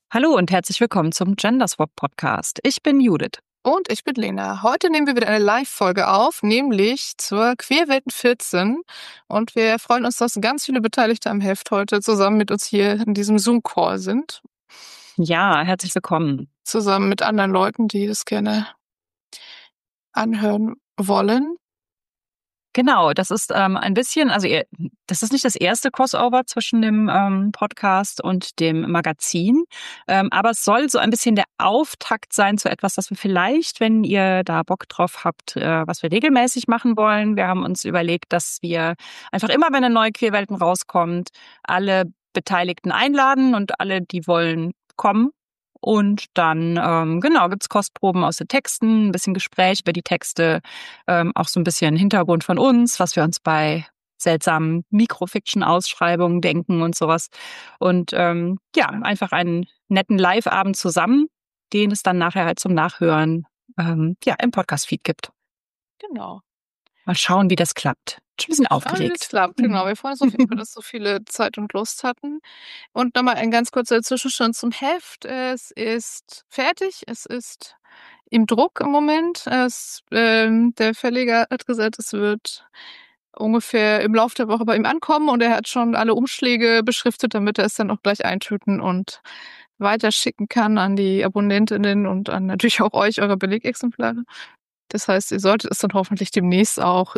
Hallo und herzlich willkommen zum Genderswap Podcast. Ich bin Judith. Und ich bin Lena. Heute nehmen wir wieder eine Live-Folge auf, nämlich zur Queerwelten 14. Und wir freuen uns, dass ganz viele Beteiligte am Heft heute zusammen mit uns hier in diesem Zoom-Call sind. Ja, herzlich willkommen. Zusammen mit anderen Leuten, die das gerne anhören wollen. Genau, das ist ein bisschen, das ist nicht das erste Crossover zwischen dem Podcast und dem Magazin, aber es soll so ein bisschen der Auftakt sein zu etwas, das wir vielleicht, wenn ihr da Bock drauf habt, was wir regelmäßig machen wollen. Wir haben uns überlegt, dass wir einfach immer, wenn eine neue Queerwelten rauskommt, alle Beteiligten einladen und alle, die wollen, kommen. Und dann, gibt's Kostproben aus den Texten, ein bisschen Gespräch über die Texte, auch so ein bisschen Hintergrund von uns, was wir uns bei seltsamen Mikrofiction-Ausschreibungen denken und sowas. Und einfach einen netten Live-Abend zusammen, den es dann nachher halt zum Nachhören im Podcast-Feed gibt. Genau. Mal schauen, wie das klappt. Schon ein bisschen aufgeregt. Das klappt, genau. Wir freuen uns auf jeden Fall, dass so viele Zeit und Lust hatten. Und nochmal ein ganz kurzer Zwischenstand zum Heft. Es ist fertig. Es ist im Druck im Moment. Der Verleger hat gesagt, es wird ungefähr im Laufe der Woche bei ihm ankommen und er hat schon alle Umschläge beschriftet, damit er es dann auch gleich eintüten und weiterschicken kann an die Abonnentinnen und an natürlich auch euch, eure Belegexemplare. Das heißt, ihr solltet es dann hoffentlich demnächst auch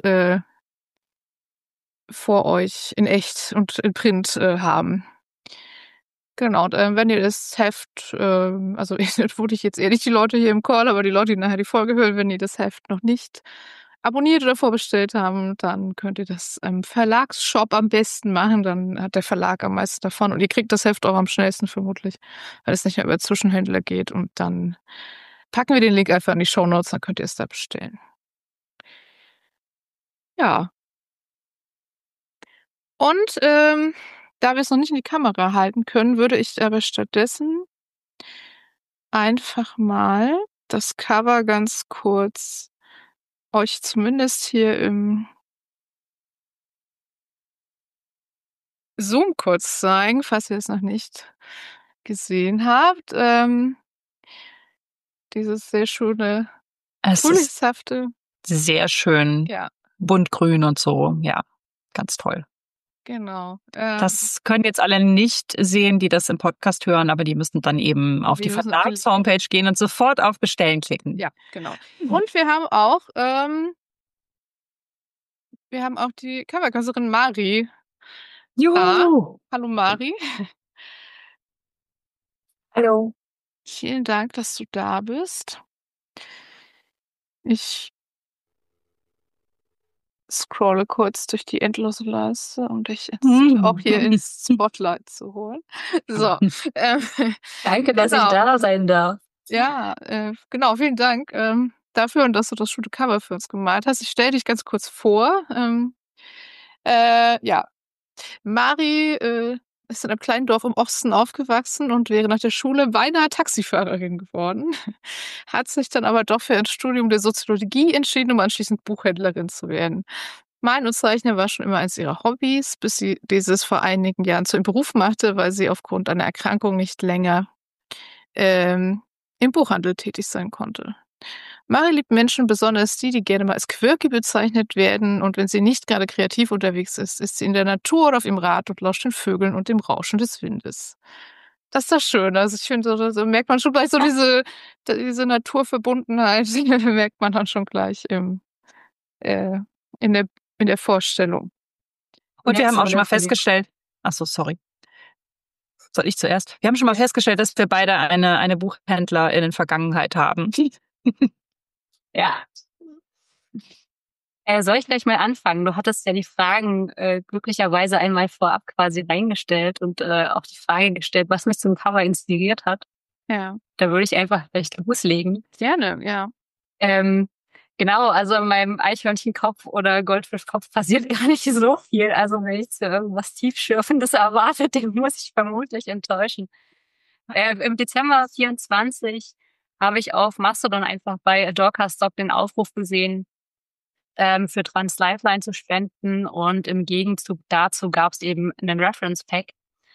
vor euch in echt und in Print haben. Genau, und wenn ihr das Heft, also wurde ich jetzt eher nicht die Leute hier im Call, aber die Leute, die nachher die Folge hören, wenn die das Heft noch nicht abonniert oder vorbestellt haben, dann könnt ihr das im Verlagsshop am besten machen, dann hat der Verlag am meisten davon und ihr kriegt das Heft auch am schnellsten vermutlich, weil es nicht mehr über Zwischenhändler geht und dann packen wir den Link einfach in die Shownotes, dann könnt ihr es da bestellen. Ja. Und da wir es noch nicht in die Kamera halten können, würde ich aber stattdessen einfach mal das Cover ganz kurz euch zumindest hier im Zoom kurz zeigen, falls ihr es noch nicht gesehen habt. Dieses sehr schöne, Es ist frühlingshafte. sehr schön, Ja, buntgrün und so. Ja, ganz toll. genau. Das können jetzt alle nicht sehen, die das im Podcast hören, aber die müssen dann eben auf die Verlags-Homepage gehen und sofort auf Bestellen klicken. Ja, genau. Und wir haben auch die Coverkünstlerin Mari. Juhu! Hallo Mari. Hallo. Vielen Dank, dass du da bist. Ich scrolle kurz durch die endlose Leiste, um dich auch hier ins Spotlight zu holen. So. Danke, dass ich da sein darf. Ja, genau, vielen Dank dafür und dass du das schöne Cover für uns gemalt hast. Ich stelle dich ganz kurz vor. Ja, Mari ist in einem kleinen Dorf im Osten aufgewachsen und wäre nach der Schule beinahe Taxifahrerin geworden. Hat sich dann aber doch für ein Studium der Soziologie entschieden, um anschließend Buchhändlerin zu werden. Malen und Zeichnen war schon immer eins ihrer Hobbys, bis sie dieses vor einigen Jahren zu ihrem Beruf machte, weil sie aufgrund einer Erkrankung nicht länger im Buchhandel tätig sein konnte. Mari liebt Menschen, besonders die, die gerne mal als quirky bezeichnet werden. Und wenn sie nicht gerade kreativ unterwegs ist, ist sie in der Natur oder auf ihrem Rad und lauscht den Vögeln und dem Rauschen des Windes. Das ist das Schöne. Also ich finde, so merkt man schon gleich so diese Naturverbundenheit, merkt man dann schon gleich in der Vorstellung. Und wir haben auch schon mal festgestellt, sorry. Soll ich zuerst? Wir haben schon mal festgestellt, dass wir beide eine Buchhändler-Vergangenheit haben. Ja. Soll ich gleich mal anfangen? Du hattest ja die Fragen glücklicherweise einmal vorab quasi reingestellt und auch die Frage gestellt, was mich zum Cover inspiriert hat. Ja. Da würde ich einfach gleich loslegen. Gerne, ja. Genau, also in meinem Eichhörnchenkopf oder Goldfischkopf passiert gar nicht so viel. Also wenn ich zu irgendwas Tiefschürfendes erwartet, den muss ich vermutlich enttäuschen. Im Dezember 24 habe ich auf Mastodon einfach bei Adorca-Stock den Aufruf gesehen, für Trans Lifeline zu spenden und im Gegenzug dazu gab es eben einen Reference Pack.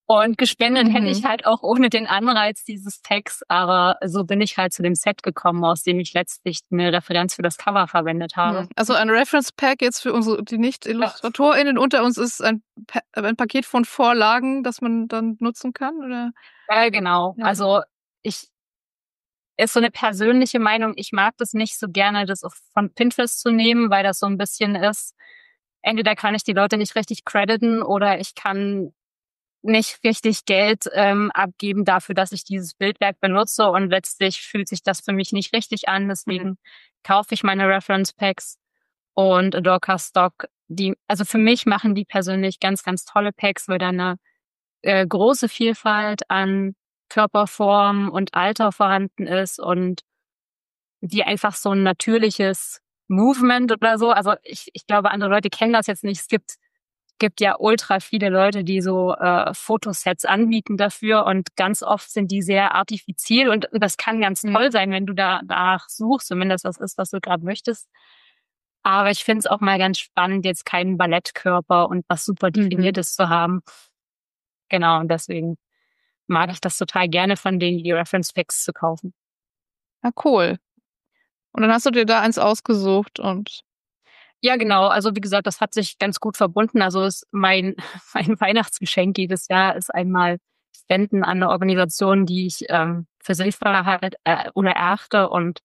Und gespendet hätte ich halt auch ohne den Anreiz dieses Packs, aber so bin ich halt zu dem Set gekommen, aus dem ich letztlich eine Referenz für das Cover verwendet habe. Also ein Reference Pack jetzt für unsere, die Nicht-IllustratorInnen unter uns ist ein Paket von Vorlagen, das man dann nutzen kann, oder? Genau. Ja. Also ist so eine persönliche Meinung. Ich mag das nicht so gerne, das von Pinterest zu nehmen, weil das so ein bisschen ist, entweder kann ich die Leute nicht richtig crediten oder ich kann nicht richtig Geld abgeben dafür, dass ich dieses Bildwerk benutze, und letztlich fühlt sich das für mich nicht richtig an. Deswegen kaufe ich meine Reference Packs und Adorka Stock. Also für mich machen die persönlich ganz, ganz tolle Packs, weil da eine große Vielfalt an Körperform und Alter vorhanden ist und die einfach so ein natürliches Movement oder so. Also ich glaube, andere Leute kennen das jetzt nicht. Es gibt ja ultra viele Leute, die so Fotosets anbieten dafür, und ganz oft sind die sehr artifiziell, und das kann ganz toll sein, wenn du danach suchst und wenn das was ist, was du gerade möchtest. Aber ich finde es auch mal ganz spannend, jetzt keinen Ballettkörper und was super Definiertes zu haben. Genau, und deswegen mag ich das total gerne, von denen die Reference Packs zu kaufen. Ja, cool. Und dann hast du dir da eins ausgesucht und... Ja, genau. Also wie gesagt, das hat sich ganz gut verbunden. Also mein Weihnachtsgeschenk jedes Jahr ist einmal Spenden an eine Organisation, die ich für sinnvoll halt oder erachte. Und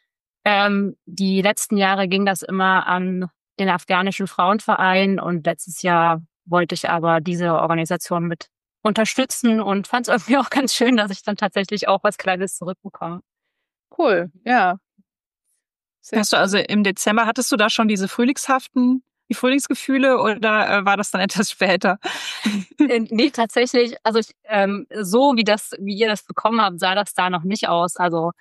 die letzten Jahre ging das immer an den afghanischen Frauenverein, und letztes Jahr wollte ich aber diese Organisation mit unterstützen und fand es irgendwie auch ganz schön, dass ich dann tatsächlich auch was Kleines zurückbekomme. Cool, ja. Hast du also im Dezember, hattest du da schon die Frühlingsgefühle, oder war das dann etwas später? Nee, tatsächlich, also so wie ihr das bekommen habt, sah das da noch nicht aus. Also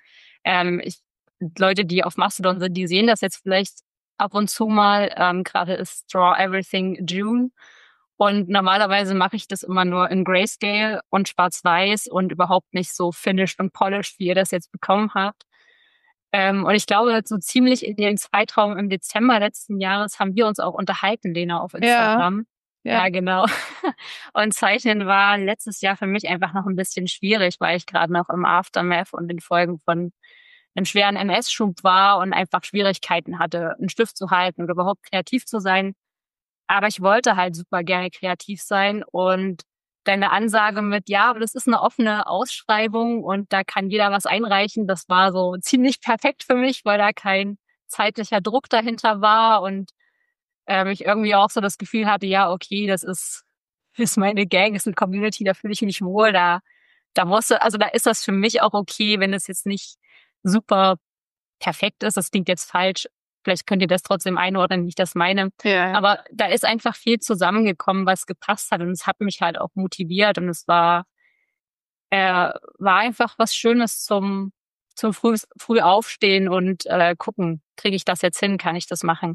Leute, die auf Mastodon sind, die sehen das jetzt vielleicht ab und zu mal. Gerade ist Draw Everything June. Und normalerweise mache ich das immer nur in Grayscale und Schwarz-Weiß und überhaupt nicht so finished und polished, wie ihr das jetzt bekommen habt. Und ich glaube, so ziemlich in dem Zeitraum im Dezember letzten Jahres haben wir uns auch unterhalten, Lena, auf Instagram. Ja, genau. Und Zeichnen war letztes Jahr für mich einfach noch ein bisschen schwierig, weil ich gerade noch im Aftermath und den Folgen von einem schweren MS-Schub war und einfach Schwierigkeiten hatte, einen Stift zu halten oder überhaupt kreativ zu sein. Aber ich wollte halt super gerne kreativ sein, und deine Ansage mit, ja, aber das ist eine offene Ausschreibung und da kann jeder was einreichen, das war so ziemlich perfekt für mich, weil da kein zeitlicher Druck dahinter war und ich irgendwie auch so das Gefühl hatte, ja, okay, das ist meine Gang, ist eine Community, da fühle ich mich wohl, da ist das für mich auch okay, wenn es jetzt nicht super perfekt ist. Das klingt jetzt falsch. Vielleicht könnt ihr das trotzdem einordnen, wie ich das meine. Ja. Aber da ist einfach viel zusammengekommen, was gepasst hat. Und es hat mich halt auch motiviert. Und es war einfach was Schönes zum früh aufstehen und gucken, kriege ich das jetzt hin, kann ich das machen?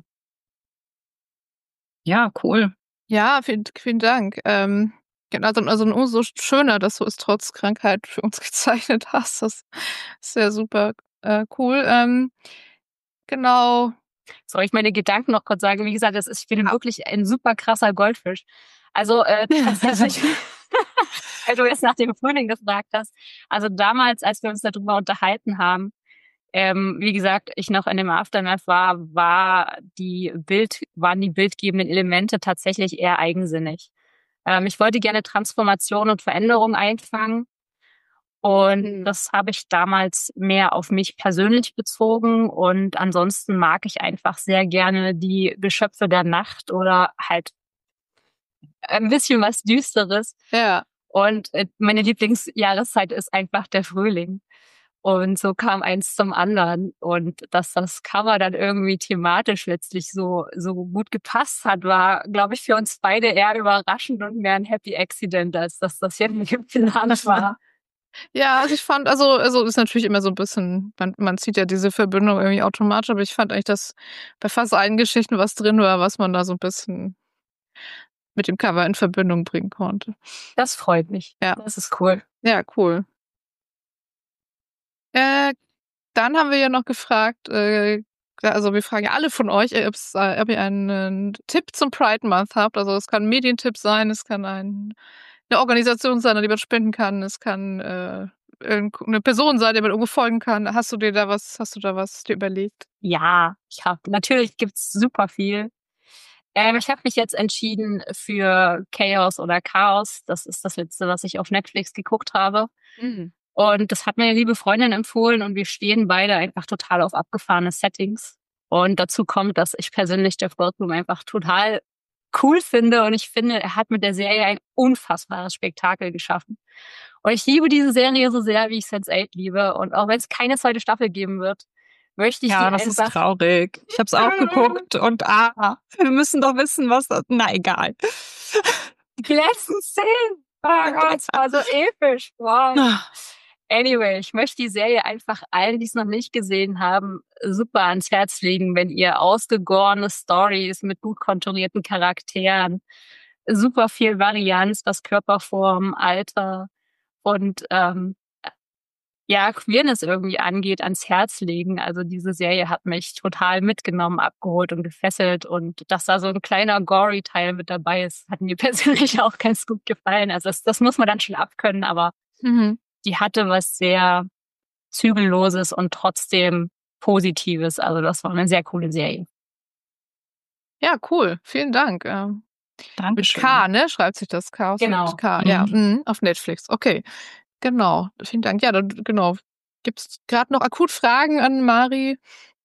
Ja, cool. Ja, vielen Dank. Genau, also umso schöner, dass du es trotz Krankheit für uns gezeichnet hast. Das ist ja super cool. Genau. Soll ich meine Gedanken noch kurz sagen? Wie gesagt, ich bin wirklich ein super krasser Goldfisch. Also tatsächlich, weil du jetzt nach dem Frühling gefragt hast. Also damals, als wir uns darüber unterhalten haben, wie gesagt, ich noch in dem Aftermath waren die bildgebenden Elemente tatsächlich eher eigensinnig. Ich wollte gerne Transformation und Veränderung einfangen. Und das habe ich damals mehr auf mich persönlich bezogen. Und ansonsten mag ich einfach sehr gerne die Geschöpfe der Nacht oder halt ein bisschen was Düsteres. Ja. Und meine Lieblingsjahreszeit ist einfach der Frühling. Und so kam eins zum anderen. Und dass das Cover dann irgendwie thematisch letztlich so gut gepasst hat, war, glaube ich, für uns beide eher überraschend und mehr ein Happy Accident, als dass das jetzt geplant war. Ja, also ich fand, also ist natürlich immer so ein bisschen, man zieht ja diese Verbindung irgendwie automatisch, aber ich fand eigentlich, dass bei fast allen Geschichten was drin war, was man da so ein bisschen mit dem Cover in Verbindung bringen konnte. Das freut mich. Ja. Das ist cool. Ja, cool. Dann haben wir ja noch gefragt, also wir fragen ja alle von euch, ob ihr einen Tipp zum Pride Month habt. Also es kann ein Medientipp sein, es kann ein eine Organisation sein, an die man spenden kann. Es kann eine Person sein, der man irgendwo folgen kann. Hast du da was dir überlegt? Ja, natürlich gibt's super viel. Ich habe mich jetzt entschieden für Chaos oder Chaos. Das ist das letzte, was ich auf Netflix geguckt habe. Mhm. Und das hat mir eine liebe Freundin empfohlen und wir stehen beide einfach total auf abgefahrene Settings. Und dazu kommt, dass ich persönlich Jeff Goldblum einfach total cool finde und ich finde, er hat mit der Serie ein unfassbares Spektakel geschaffen. Und ich liebe diese Serie so sehr, wie ich Sense8 liebe. Und auch wenn es keine zweite Staffel geben wird, möchte ich die Ja, das ist einfach... traurig. Ich habe es auch geguckt und wir müssen doch wissen, was das... Na, egal. Die letzten Szenen! Oh Gott, es war so episch. Wow. Anyway, ich möchte die Serie einfach allen, die es noch nicht gesehen haben, super ans Herz legen, wenn ihr ausgegorene Stories mit gut konturierten Charakteren, super viel Varianz, was Körperform, Alter und Queerness irgendwie angeht, ans Herz legen. Also diese Serie hat mich total mitgenommen, abgeholt und gefesselt und dass da so ein kleiner Gory-Teil mit dabei ist, hat mir persönlich auch ganz gut gefallen. Also das muss man dann schon abkönnen, aber die hatte was sehr Zügelloses und trotzdem Positives. Also das war eine sehr coole Serie. Ja, cool. Vielen Dank. Mit Dankeschön. K, ne? Schreibt sich das Chaos Genau. mit K. Ja, auf Netflix. Okay. Genau. Vielen Dank. Ja, genau. Gibt's gerade noch akut Fragen an Mari?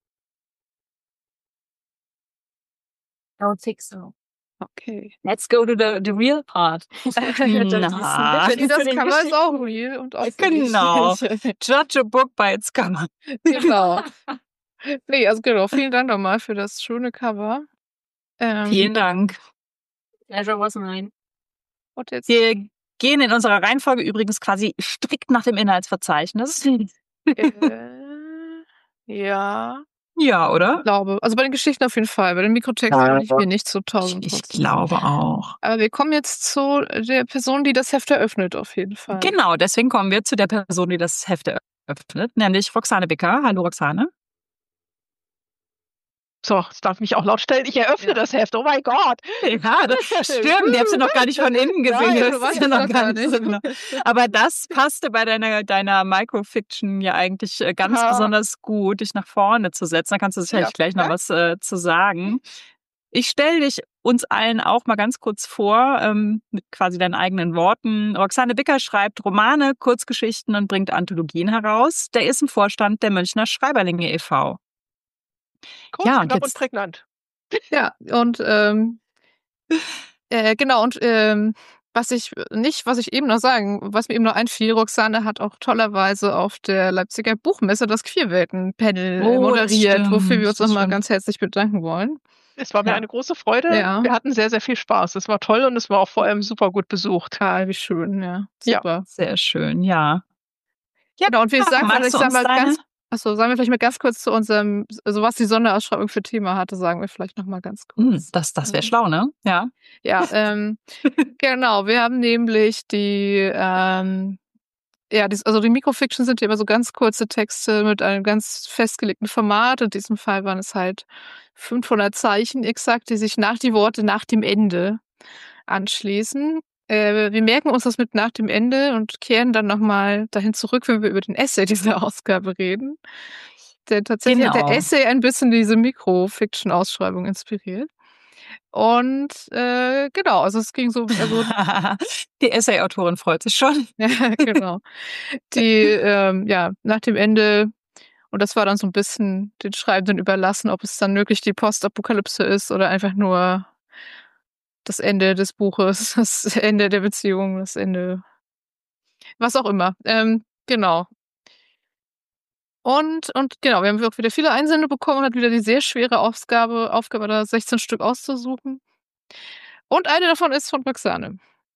Don't think so. Okay. Let's go to the real part. Na. Das Cover ist auch real und Genau. Judge a book by its cover. Genau. Nee, also genau. Vielen Dank nochmal für das schöne Cover. Vielen Dank. Pleasure was mine. Und jetzt Wir gehen in unserer Reihenfolge übrigens quasi strikt nach dem Inhaltsverzeichnis. ja, Ja, oder? ich glaube. Also bei den Geschichten auf jeden Fall. Bei den Mikrotexten bin ich mir nicht so 1000%. Ich glaube auch. Aber wir kommen jetzt zu der Person, die das Heft eröffnet, auf jeden Fall. Genau, deswegen kommen wir zu der Person, die das Heft eröffnet, nämlich Roxane Bicker. Hallo Roxane. So, das darf mich auch laut stellen. Ich eröffne das Heft. Oh mein Gott. Ja, das stimmt. Die habt ihr noch gar nicht von innen gesehen. Nein, Das ist ja noch gar nicht drin. Aber das passte bei deiner Microfiction ja eigentlich ganz besonders gut, dich nach vorne zu setzen. Da kannst du sicherlich gleich noch was zu sagen. Ich stelle dich uns allen auch mal ganz kurz vor, mit quasi deinen eigenen Worten. Roxane Bicker schreibt Romane, Kurzgeschichten und bringt Anthologien heraus. Der ist im Vorstand der Münchner Schreiberlinge e.V. Kurz, Ja, knapp und prägnant. Ja, und genau, und was ich eben noch sagen, was mir eben noch einfiel, Roxane hat auch tollerweise auf der Leipziger Buchmesse das Queerwelten-Panel moderiert, wofür wir uns nochmal ganz herzlich bedanken wollen. Es war mir eine große Freude. Ja. Wir hatten sehr, sehr viel Spaß. Es war toll und es war auch vor allem super gut besucht. Total, wie schön, ja. Super. Ja, sehr schön, ja. Ja, genau, und wir sagen wir vielleicht mal ganz kurz zu unserem, also was die Sonderausschreibung für Thema hatte, sagen wir vielleicht noch mal ganz kurz. Das wäre schlau, ne? Ja. Ja, genau, wir haben nämlich die Microfiction sind ja immer so ganz kurze Texte mit einem ganz festgelegten Format. In diesem Fall waren es halt 500 Zeichen exakt, die sich nach die Worte nach dem Ende anschließen. Wir merken uns das mit nach dem Ende und kehren dann nochmal dahin zurück, wenn wir über den Essay dieser Ausgabe reden. Denn tatsächlich hat der Essay ein bisschen diese Microfiction-Ausschreibung inspiriert. Und genau, also es ging so... Also die Essay-Autorin freut sich schon. Ja, genau. Die, nach dem Ende, und das war dann so ein bisschen den Schreibenden überlassen, ob es dann wirklich die Postapokalypse ist oder einfach nur das Ende des Buches, das Ende der Beziehung, das Ende, was auch immer. Genau. Und genau, wir haben auch wieder viele Einsendungen bekommen und hat wieder die sehr schwere Aufgabe, da 16 Stück auszusuchen. Und eine davon ist von Roxane.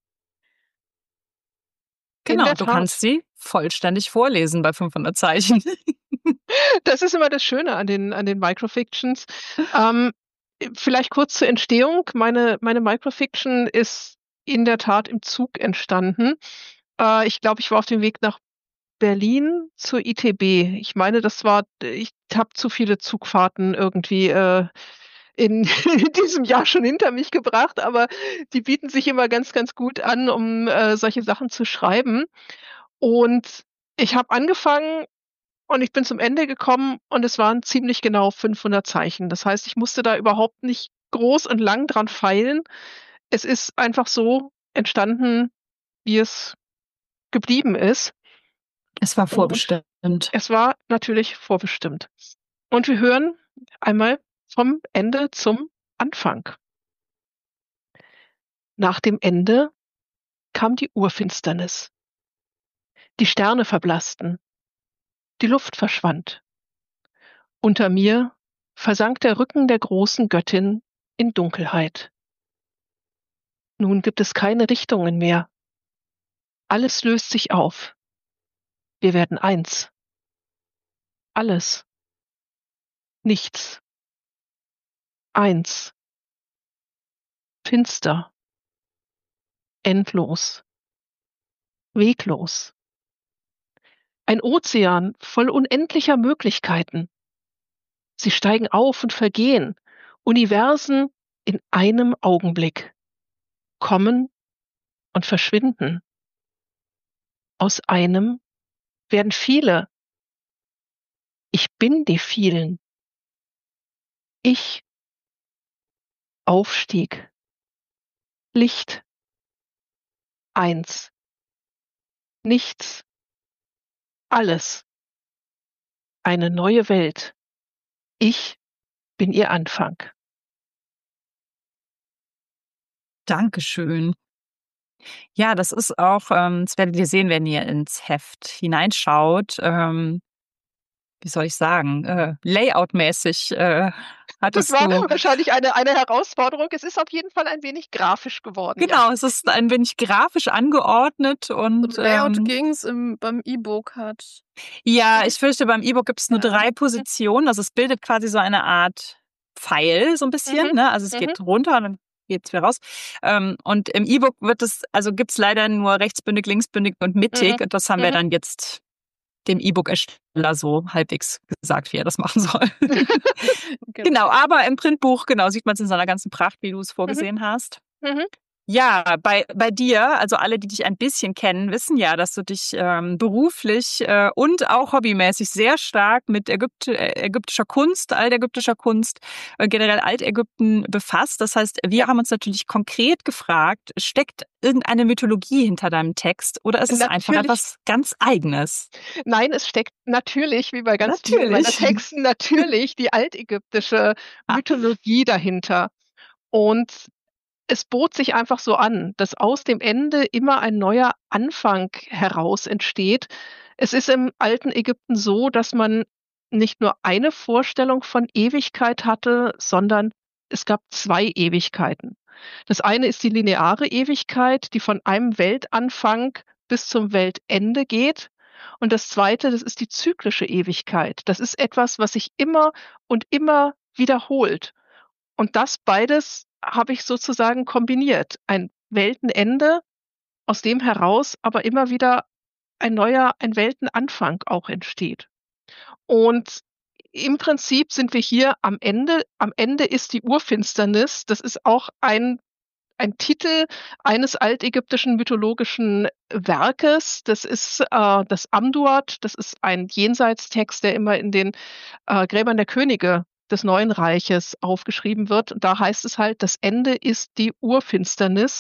Genau, du kannst sie vollständig vorlesen bei 500 Zeichen. Das ist immer das Schöne an den Microfictions. Vielleicht kurz zur Entstehung. Meine Microfiction ist in der Tat im Zug entstanden. Ich glaube, ich war auf dem Weg nach Berlin zur ITB. Ich meine, ich habe zu viele Zugfahrten irgendwie in diesem Jahr schon hinter mich gebracht, aber die bieten sich immer ganz, ganz gut an, um solche Sachen zu schreiben. Und ich habe angefangen und ich bin zum Ende gekommen und es waren ziemlich genau 500 Zeichen. Das heißt, ich musste da überhaupt nicht groß und lang dran feilen. Es ist einfach so entstanden, wie es geblieben ist. Es war Und vorbestimmt. es war natürlich vorbestimmt. Und wir hören einmal vom Ende zum Anfang. Nach dem Ende kam die Urfinsternis. Die Sterne verblassten, die Luft verschwand. Unter mir versank der Rücken der großen Göttin in Dunkelheit. Nun gibt es keine Richtungen mehr. Alles löst sich auf. Wir werden eins. Alles. Nichts. Eins. Finster. Endlos. Weglos. Ein Ozean voll unendlicher Möglichkeiten. Sie steigen auf und vergehen. Universen in einem Augenblick. Kommen und verschwinden. Aus einem werden viele. Ich bin die vielen. Ich. Aufstieg. Licht. Eins. Nichts. Alles. Eine neue Welt. Ich bin ihr Anfang. Dankeschön. Ja, das ist auch, das werdet ihr sehen, wenn ihr ins Heft hineinschaut. Wie soll ich sagen, layoutmäßig Das hattest war du. wahrscheinlich eine Herausforderung. Es ist auf jeden Fall ein wenig grafisch geworden. Ja. Genau, es ist ein wenig grafisch angeordnet und Um Layout ging's beim E-Book hat. ja, ich fürchte, beim E-Book gibt es nur Ja. 3 Positionen. Also es bildet quasi so eine Art Pfeil, so ein bisschen, ne? Also es geht runter und dann geht's wieder raus. Und im E-Book gibt's leider nur rechtsbündig, linksbündig und mittig. Und das haben wir dann jetzt dem E-Book-Ersteller so halbwegs gesagt, wie er das machen soll. Genau, aber im Printbuch, genau, sieht man es in seiner ganzen Pracht, wie du es vorgesehen hast. Ja, bei dir, also alle, die dich ein bisschen kennen, wissen ja, dass du dich beruflich und auch hobbymäßig sehr stark mit ägyptischer Kunst, altägyptischer Kunst, generell Altägypten befasst. Das heißt, wir haben uns natürlich konkret gefragt, steckt irgendeine Mythologie hinter deinem Text oder ist es einfach etwas ganz Eigenes? Nein, es steckt natürlich, wie bei ganz vielen meiner Texten, natürlich die altägyptische Mythologie dahinter. Und es bot sich einfach so an, dass aus dem Ende immer ein neuer Anfang heraus entsteht. Es ist im alten Ägypten so, dass man nicht nur eine Vorstellung von Ewigkeit hatte, sondern es gab 2 Ewigkeiten. Das eine ist die lineare Ewigkeit, die von einem Weltanfang bis zum Weltende geht. Und das zweite, das ist die zyklische Ewigkeit. Das ist etwas, was sich immer und immer wiederholt. Und das beides habe ich sozusagen kombiniert. Ein Weltenende, aus dem heraus aber immer wieder ein Weltenanfang auch entsteht. Und im Prinzip sind wir hier am Ende. Am Ende ist die Urfinsternis. Das ist auch ein Titel eines altägyptischen mythologischen Werkes. Das ist das Amduat. Das ist ein Jenseitstext, der immer in den Gräbern der Könige des Neuen Reiches aufgeschrieben wird. Und da heißt es halt, das Ende ist die Urfinsternis.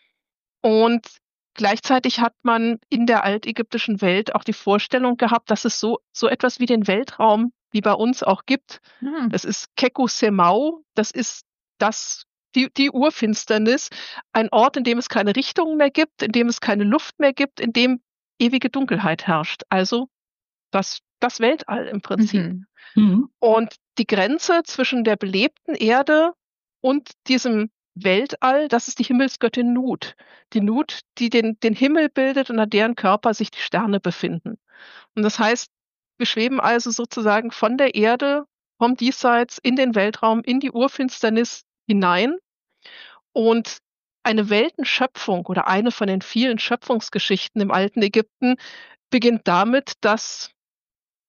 Und gleichzeitig hat man in der altägyptischen Welt auch die Vorstellung gehabt, dass es so etwas wie den Weltraum wie bei uns auch gibt. Das ist Keku Semau. Das ist die Urfinsternis. Ein Ort, in dem es keine Richtungen mehr gibt, in dem es keine Luft mehr gibt, in dem ewige Dunkelheit herrscht. Also das Weltall im Prinzip. Und die Grenze zwischen der belebten Erde und diesem Weltall, das ist die Himmelsgöttin Nut. Die Nut, die den Himmel bildet und an deren Körper sich die Sterne befinden. Und das heißt, wir schweben also sozusagen von der Erde, vom Diesseits in den Weltraum, in die Urfinsternis hinein. Und eine Weltenschöpfung oder eine von den vielen Schöpfungsgeschichten im alten Ägypten beginnt damit, dass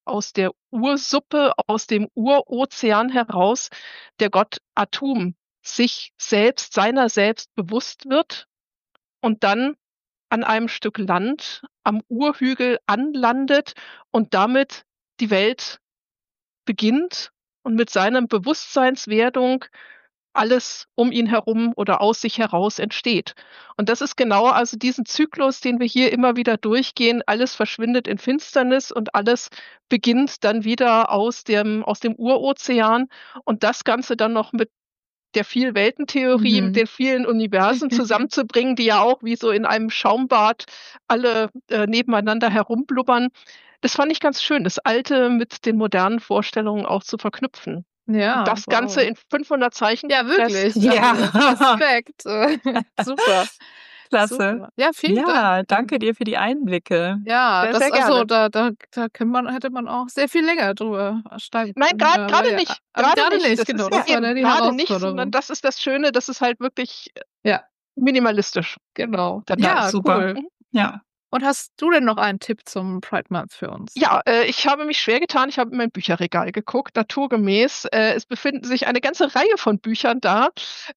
aus der Ursuppe, aus dem Urozean heraus der Gott Atum sich selbst, seiner selbst bewusst wird und dann an einem Stück Land am Urhügel anlandet und damit die Welt beginnt und mit seiner Bewusstseinswerdung alles um ihn herum oder aus sich heraus entsteht. Und das ist genau also diesen Zyklus, den wir hier immer wieder durchgehen. Alles verschwindet in Finsternis und alles beginnt dann wieder aus dem Urozean. Und das Ganze dann noch mit der Vielweltentheorie, mit den vielen Universen zusammenzubringen, die ja auch wie so in einem Schaumbad alle nebeneinander herumblubbern. Das fand ich ganz schön, das Alte mit den modernen Vorstellungen auch zu verknüpfen. Ja, Und das Ganze in 500 Zeichen ja, wirklich. gepresst. Ja. Respekt. Super. Klasse. Super. Ja, vielen Dank. Ja, danke dir für die Einblicke. Ja, Sehr, das sehr also gerne. da hätte man auch sehr viel länger drüber steigen Nein, können. gerade ja, nicht. aber Gerade gerade nicht, Das genau. ist Das ja war eben die gerade nicht, sondern Herausforderung. das ist das Schöne, das ist halt wirklich Ja, minimalistisch. genau. Ja, Ja, super. cool. Ja. Und hast du denn noch einen Tipp zum Pride Month für uns? Ja, ich habe mich schwer getan. Ich habe in mein Bücherregal geguckt, naturgemäß. Es befinden sich eine ganze Reihe von Büchern da.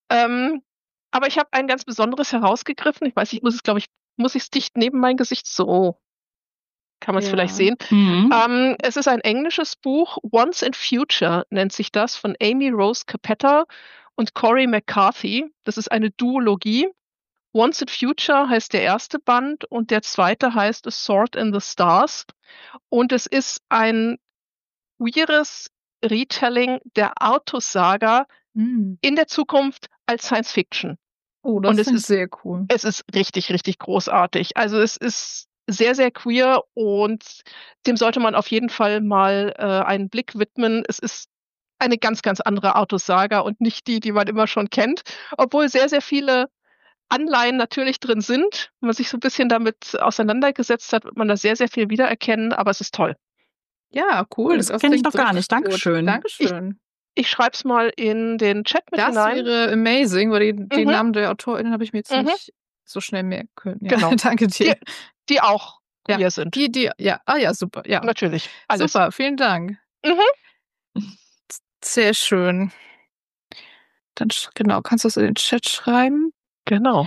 Aber ich habe ein ganz besonderes herausgegriffen. Ich weiß, muss ich es dicht neben mein Gesicht? So kann man es vielleicht sehen. Mhm. Es ist ein englisches Buch. Once and Future nennt sich das, von Amy Rose Capetta und Corey McCarthy. Das ist eine Duologie. Once and Future heißt der erste Band und der zweite heißt A Sword in the Stars. Und es ist ein queeres Retelling der Artus-Saga Hm. in der Zukunft als Science Fiction. Oh, das Und es finde ich ist, sehr cool. es ist richtig, richtig großartig. Also es ist sehr, sehr queer und dem sollte man auf jeden Fall mal einen Blick widmen. Es ist eine ganz, ganz andere Artus-Saga und nicht die man immer schon kennt, obwohl sehr, sehr viele Anleihen natürlich drin sind. Wenn man sich so ein bisschen damit auseinandergesetzt hat, wird man da sehr, sehr viel wiedererkennen, aber es ist toll. Ja, cool. Das kenne ich klingt noch gar richtig nicht. gut. Dankeschön. Dankeschön. Ich schreibe es mal in den Chat mit Das hinein. wäre amazing, weil die Mhm. Namen der AutorInnen habe ich mir jetzt Mhm. nicht so schnell merken können. Ja, Genau. danke dir. Die auch Ja, queer sind. ja, ja, super, ja. Natürlich. Alles. Super, vielen Dank. Mhm. Sehr schön. Dann genau, kannst du es in den Chat schreiben? Genau.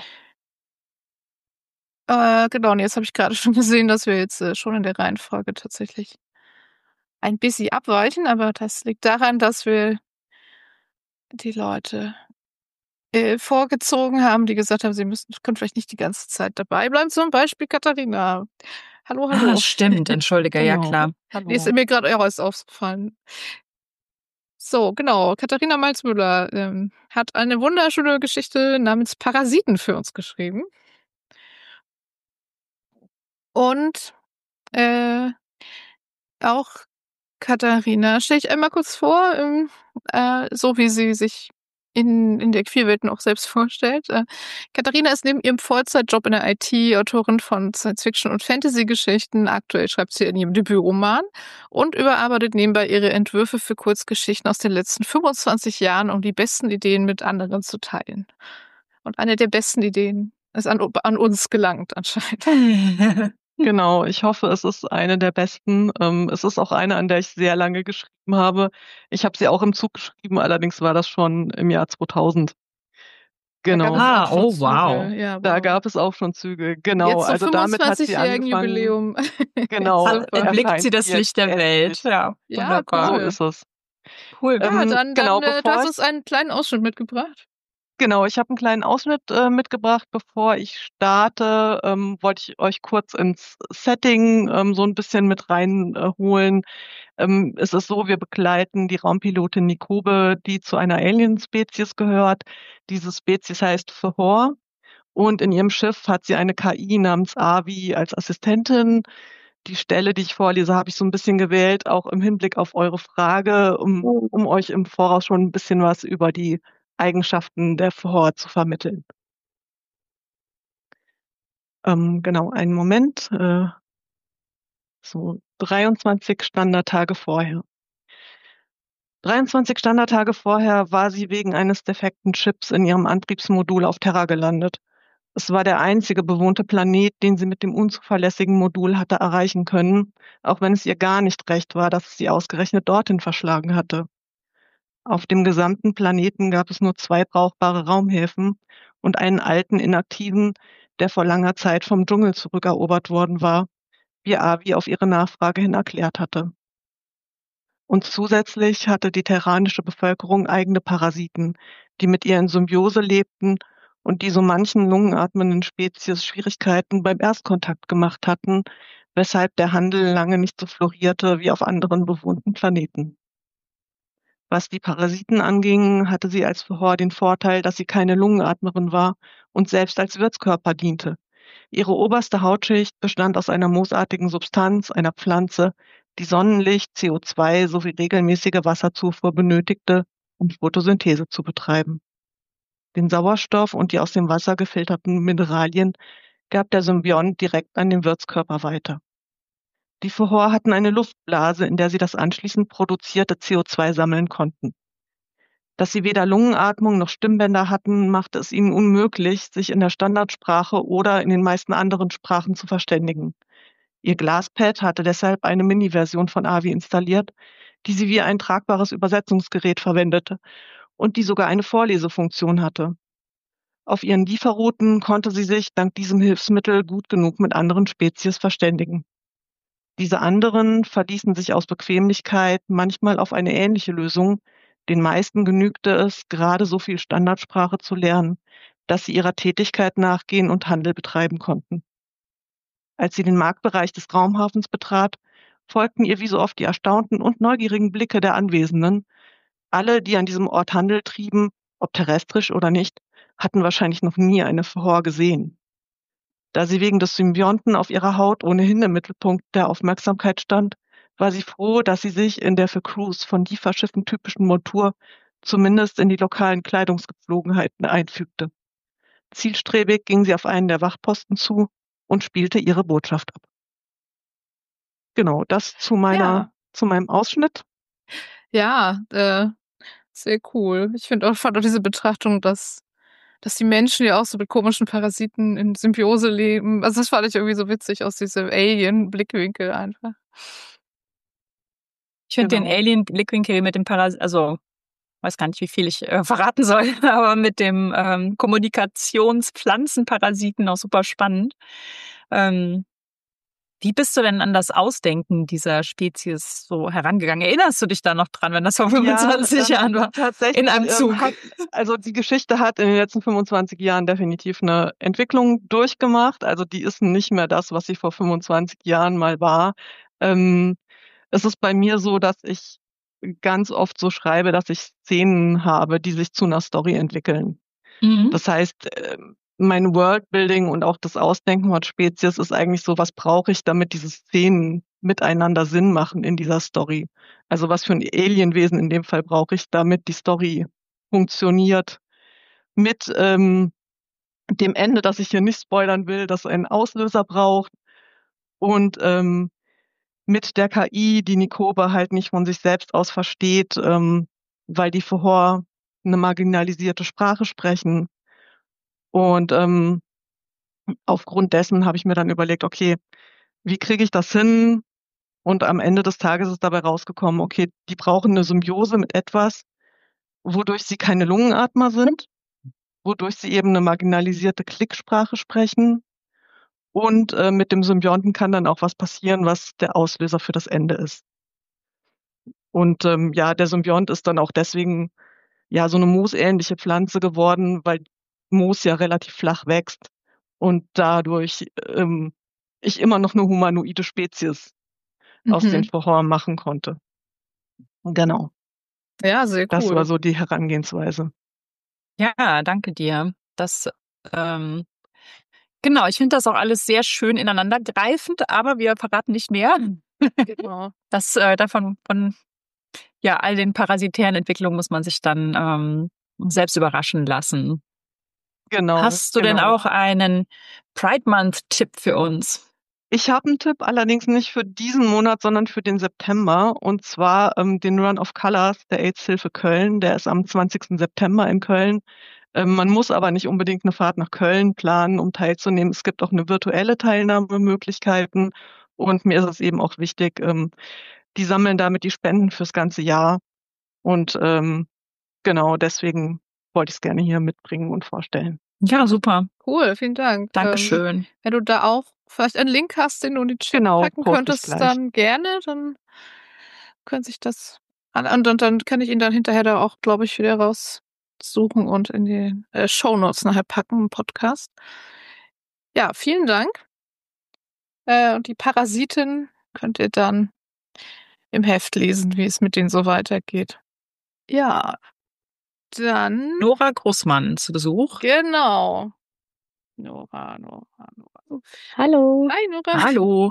Genau, und jetzt habe ich gerade schon gesehen, dass wir jetzt schon in der Reihenfolge tatsächlich ein bisschen abweichen, aber das liegt daran, dass wir die Leute vorgezogen haben, die gesagt haben, sie können vielleicht nicht die ganze Zeit dabei bleiben. Zum Beispiel Katharina. Hallo, hallo. Ah, stimmt, entschuldige, ja Genau. klar. Die ist mir gerade erst aufgefallen. So, genau. Katharina Malzmüller hat eine wunderschöne Geschichte namens Parasiten für uns geschrieben. Und auch Katharina stelle ich einmal kurz vor, so wie sie sich in der Queerwelt auch selbst vorstellt. Katharina ist neben ihrem Vollzeitjob in der IT Autorin von Science-Fiction- und Fantasy-Geschichten. Aktuell schreibt sie in ihrem Debütroman und überarbeitet nebenbei ihre Entwürfe für Kurzgeschichten aus den letzten 25 Jahren, um die besten Ideen mit anderen zu teilen. Und eine der besten Ideen ist an uns gelangt anscheinend. Genau, ich hoffe, es ist eine der besten. Es ist auch eine, an der ich sehr lange geschrieben habe. Ich habe sie auch im Zug geschrieben, allerdings war das schon im Jahr 2000. Genau. Ah, oh, wow. Ja, Da gab es auch schon Züge, genau. Jetzt zum Also damit hat sie 25-jährigen angefangen. Jubiläum. Genau. Super. Erblickt sie das Erscheint Licht der jetzt Welt. endlich. Ja, Ja, wunderbar. So cool. ist es. Cool. Ja, dann genau, du bevor hast ich uns einen kleinen Ausschnitt mitgebracht. Genau, ich habe einen kleinen Ausschnitt mitgebracht. Bevor ich starte, wollte ich euch kurz ins Setting so ein bisschen mit reinholen. Es ist so, wir begleiten die Raumpilotin Nikobe, die zu einer Alien-Spezies gehört. Diese Spezies heißt Fahor und in ihrem Schiff hat sie eine KI namens Avi als Assistentin. Die Stelle, die ich vorlese, habe ich so ein bisschen gewählt, auch im Hinblick auf eure Frage, um euch im Voraus schon ein bisschen was über die Eigenschaften der Fahor zu vermitteln. Genau, einen Moment. So 23 Standardtage vorher. 23 Standardtage vorher war sie wegen eines defekten Chips in ihrem Antriebsmodul auf Terra gelandet. Es war der einzige bewohnte Planet, den sie mit dem unzuverlässigen Modul hatte erreichen können, auch wenn es ihr gar nicht recht war, dass es sie ausgerechnet dorthin verschlagen hatte. Auf dem gesamten Planeten gab es nur 2 brauchbare Raumhäfen und einen alten, inaktiven, der vor langer Zeit vom Dschungel zurückerobert worden war, wie Avi auf ihre Nachfrage hin erklärt hatte. Und zusätzlich hatte die terranische Bevölkerung eigene Parasiten, die mit ihr in Symbiose lebten und die so manchen lungenatmenden Spezies Schwierigkeiten beim Erstkontakt gemacht hatten, weshalb der Handel lange nicht so florierte wie auf anderen bewohnten Planeten. Was die Parasiten anging, hatte sie als Verhor den Vorteil, dass sie keine Lungenatmerin war und selbst als Wirtskörper diente. Ihre oberste Hautschicht bestand aus einer moosartigen Substanz, einer Pflanze, die Sonnenlicht, CO2 sowie regelmäßige Wasserzufuhr benötigte, um Photosynthese zu betreiben. Den Sauerstoff und die aus dem Wasser gefilterten Mineralien gab der Symbiont direkt an den Wirtskörper weiter. Die Verhor hatten eine Luftblase, in der sie das anschließend produzierte CO2 sammeln konnten. Dass sie weder Lungenatmung noch Stimmbänder hatten, machte es ihnen unmöglich, sich in der Standardsprache oder in den meisten anderen Sprachen zu verständigen. Ihr Glaspad hatte deshalb eine Mini-Version von Avi installiert, die sie wie ein tragbares Übersetzungsgerät verwendete und die sogar eine Vorlesefunktion hatte. Auf ihren Lieferrouten konnte sie sich dank diesem Hilfsmittel gut genug mit anderen Spezies verständigen. Diese anderen verließen sich aus Bequemlichkeit manchmal auf eine ähnliche Lösung. Den meisten genügte es, gerade so viel Standardsprache zu lernen, dass sie ihrer Tätigkeit nachgehen und Handel betreiben konnten. Als sie den Marktbereich des Raumhafens betrat, folgten ihr wie so oft die erstaunten und neugierigen Blicke der Anwesenden. Alle, die an diesem Ort Handel trieben, ob terrestrisch oder nicht, hatten wahrscheinlich noch nie eine Verhor gesehen. Da sie wegen des Symbionten auf ihrer Haut ohnehin im Mittelpunkt der Aufmerksamkeit stand, war sie froh, dass sie sich in der für Crews von Lieferschiffen typischen Montur zumindest in die lokalen Kleidungsgepflogenheiten einfügte. Zielstrebig ging sie auf einen der Wachposten zu und spielte ihre Botschaft ab. Genau, das zu meinem Ausschnitt. Ja, sehr cool. Ich fand auch diese Betrachtung, dass die Menschen ja auch so mit komischen Parasiten in Symbiose leben. Also das fand ich irgendwie so witzig aus diesem Alien-Blickwinkel einfach. Ich finde den Alien-Blickwinkel mit dem also weiß gar nicht, wie viel ich verraten soll, aber mit dem Kommunikationspflanzenparasiten auch super spannend. Wie bist du denn an das Ausdenken dieser Spezies so herangegangen? Erinnerst du dich da noch dran, wenn das vor 25 Jahren war? Tatsächlich. In einem Zug. Also die Geschichte hat in den letzten 25 Jahren definitiv eine Entwicklung durchgemacht. Also die ist nicht mehr das, was sie vor 25 Jahren mal war. Es ist bei mir so, dass ich ganz oft so schreibe, dass ich Szenen habe, die sich zu einer Story entwickeln. Mhm. Das heißt, mein Worldbuilding und auch das Ausdenken von Spezies ist eigentlich so, was brauche ich, damit diese Szenen miteinander Sinn machen in dieser Story. Also was für ein Alienwesen in dem Fall brauche ich, damit die Story funktioniert. Mit dem Ende, das ich hier nicht spoilern will, das einen Auslöser braucht und mit der KI, die Nikobe halt nicht von sich selbst aus versteht, weil die Verhor eine marginalisierte Sprache sprechen. Und aufgrund dessen habe ich mir dann überlegt, okay, wie kriege ich das hin? Und am Ende des Tages ist dabei rausgekommen, okay, die brauchen eine Symbiose mit etwas, wodurch sie keine Lungenatmer sind, wodurch sie eben eine marginalisierte Klicksprache sprechen. Und mit dem Symbionten kann dann auch was passieren, was der Auslöser für das Ende ist. Und der Symbiont ist dann auch deswegen so eine moosähnliche Pflanze geworden, weil Moos ja relativ flach wächst und dadurch ich immer noch eine humanoide Spezies aus den Verhor machen konnte. Genau. Ja, sehr cool. Das war so die Herangehensweise. Ja, danke dir. Das genau, ich finde das auch alles sehr schön ineinandergreifend, aber wir verraten nicht mehr. Genau. Das davon von all den parasitären Entwicklungen muss man sich dann selbst überraschen lassen. Genau. Hast du denn auch einen Pride Month-Tipp für uns? Ich habe einen Tipp, allerdings nicht für diesen Monat, sondern für den September. Und zwar den Run of Colors der AIDS-Hilfe Köln. Der ist am 20. September in Köln. Man muss aber nicht unbedingt eine Fahrt nach Köln planen, um teilzunehmen. Es gibt auch eine virtuelle Teilnahmemöglichkeiten. Und mir ist es eben auch wichtig, die sammeln damit die Spenden fürs ganze Jahr. Und genau deswegen wollte ich es gerne hier mitbringen und vorstellen. Ja, super. Cool, vielen Dank. Dankeschön. Wenn du da auch vielleicht einen Link hast, den du in die Chat Genau, packen poste ich könntest, gleich. dann gerne, dann können sich das und dann kann ich ihn dann hinterher da auch, glaube ich, wieder raussuchen und in die Shownotes nachher packen im Podcast. Ja, vielen Dank. Und die Parasiten könnt ihr dann im Heft lesen, wie es mit denen so weitergeht. Ja, dann Nora Großmann zu Besuch. genau. Nora. Hallo. Hi, Nora. Hallo.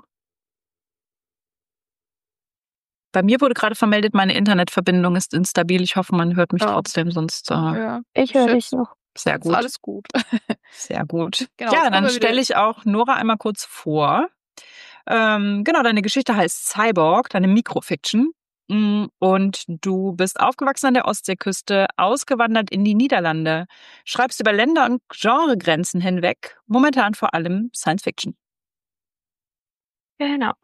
Bei mir wurde gerade vermeldet, meine Internetverbindung ist instabil. Ich hoffe, man hört mich Ja. trotzdem, sonst Ja, Ich höre dich noch. sehr ist gut. alles gut. Sehr gut. Genau, Ja, jetzt kommen dann wir wieder- stelle ich auch Nora einmal kurz vor. Genau, deine Geschichte heißt Cyborg, deine Mikrofiction. Und du bist aufgewachsen an der Ostseeküste, ausgewandert in die Niederlande, schreibst über Länder- und Genregrenzen hinweg, momentan vor allem Science Fiction. Genau.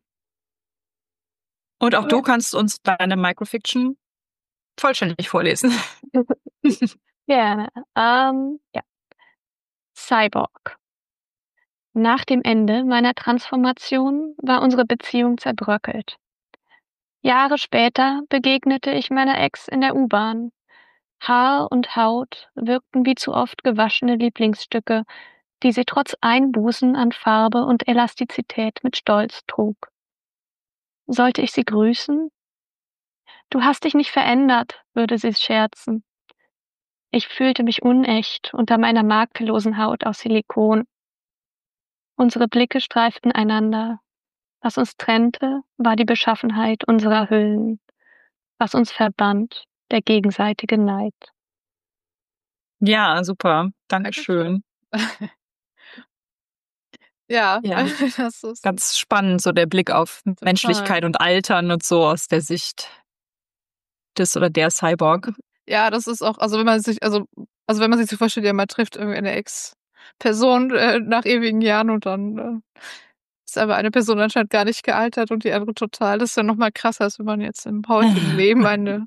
Und auch du kannst uns deine Microfiction vollständig vorlesen. Gerne. Ja. Cyborg. Nach dem Ende meiner Transformation war unsere Beziehung zerbröckelt. Jahre später begegnete ich meiner Ex in der U-Bahn. Haar und Haut wirkten wie zu oft gewaschene Lieblingsstücke, die sie trotz Einbußen an Farbe und Elastizität mit Stolz trug. Sollte ich sie grüßen? Du hast dich nicht verändert, würde sie scherzen. Ich fühlte mich unecht unter meiner makellosen Haut aus Silikon. Unsere Blicke streiften einander. Was uns trennte, war die Beschaffenheit unserer Hüllen. Was uns verband, der gegenseitige Neid. Ja, super. Dankeschön. Ja, Ja. das ist Ganz spannend, so der Blick auf Menschlichkeit und Altern und so aus der Sicht des oder der Cyborg. ja, das ist auch, also wenn man sich so vorstellt, ja, man trifft irgendwie eine Ex-Person nach ewigen Jahren und dann ist aber eine Person anscheinend gar nicht gealtert und die andere total. Das ist ja noch mal krasser, als wenn man jetzt im heutigen Leben eine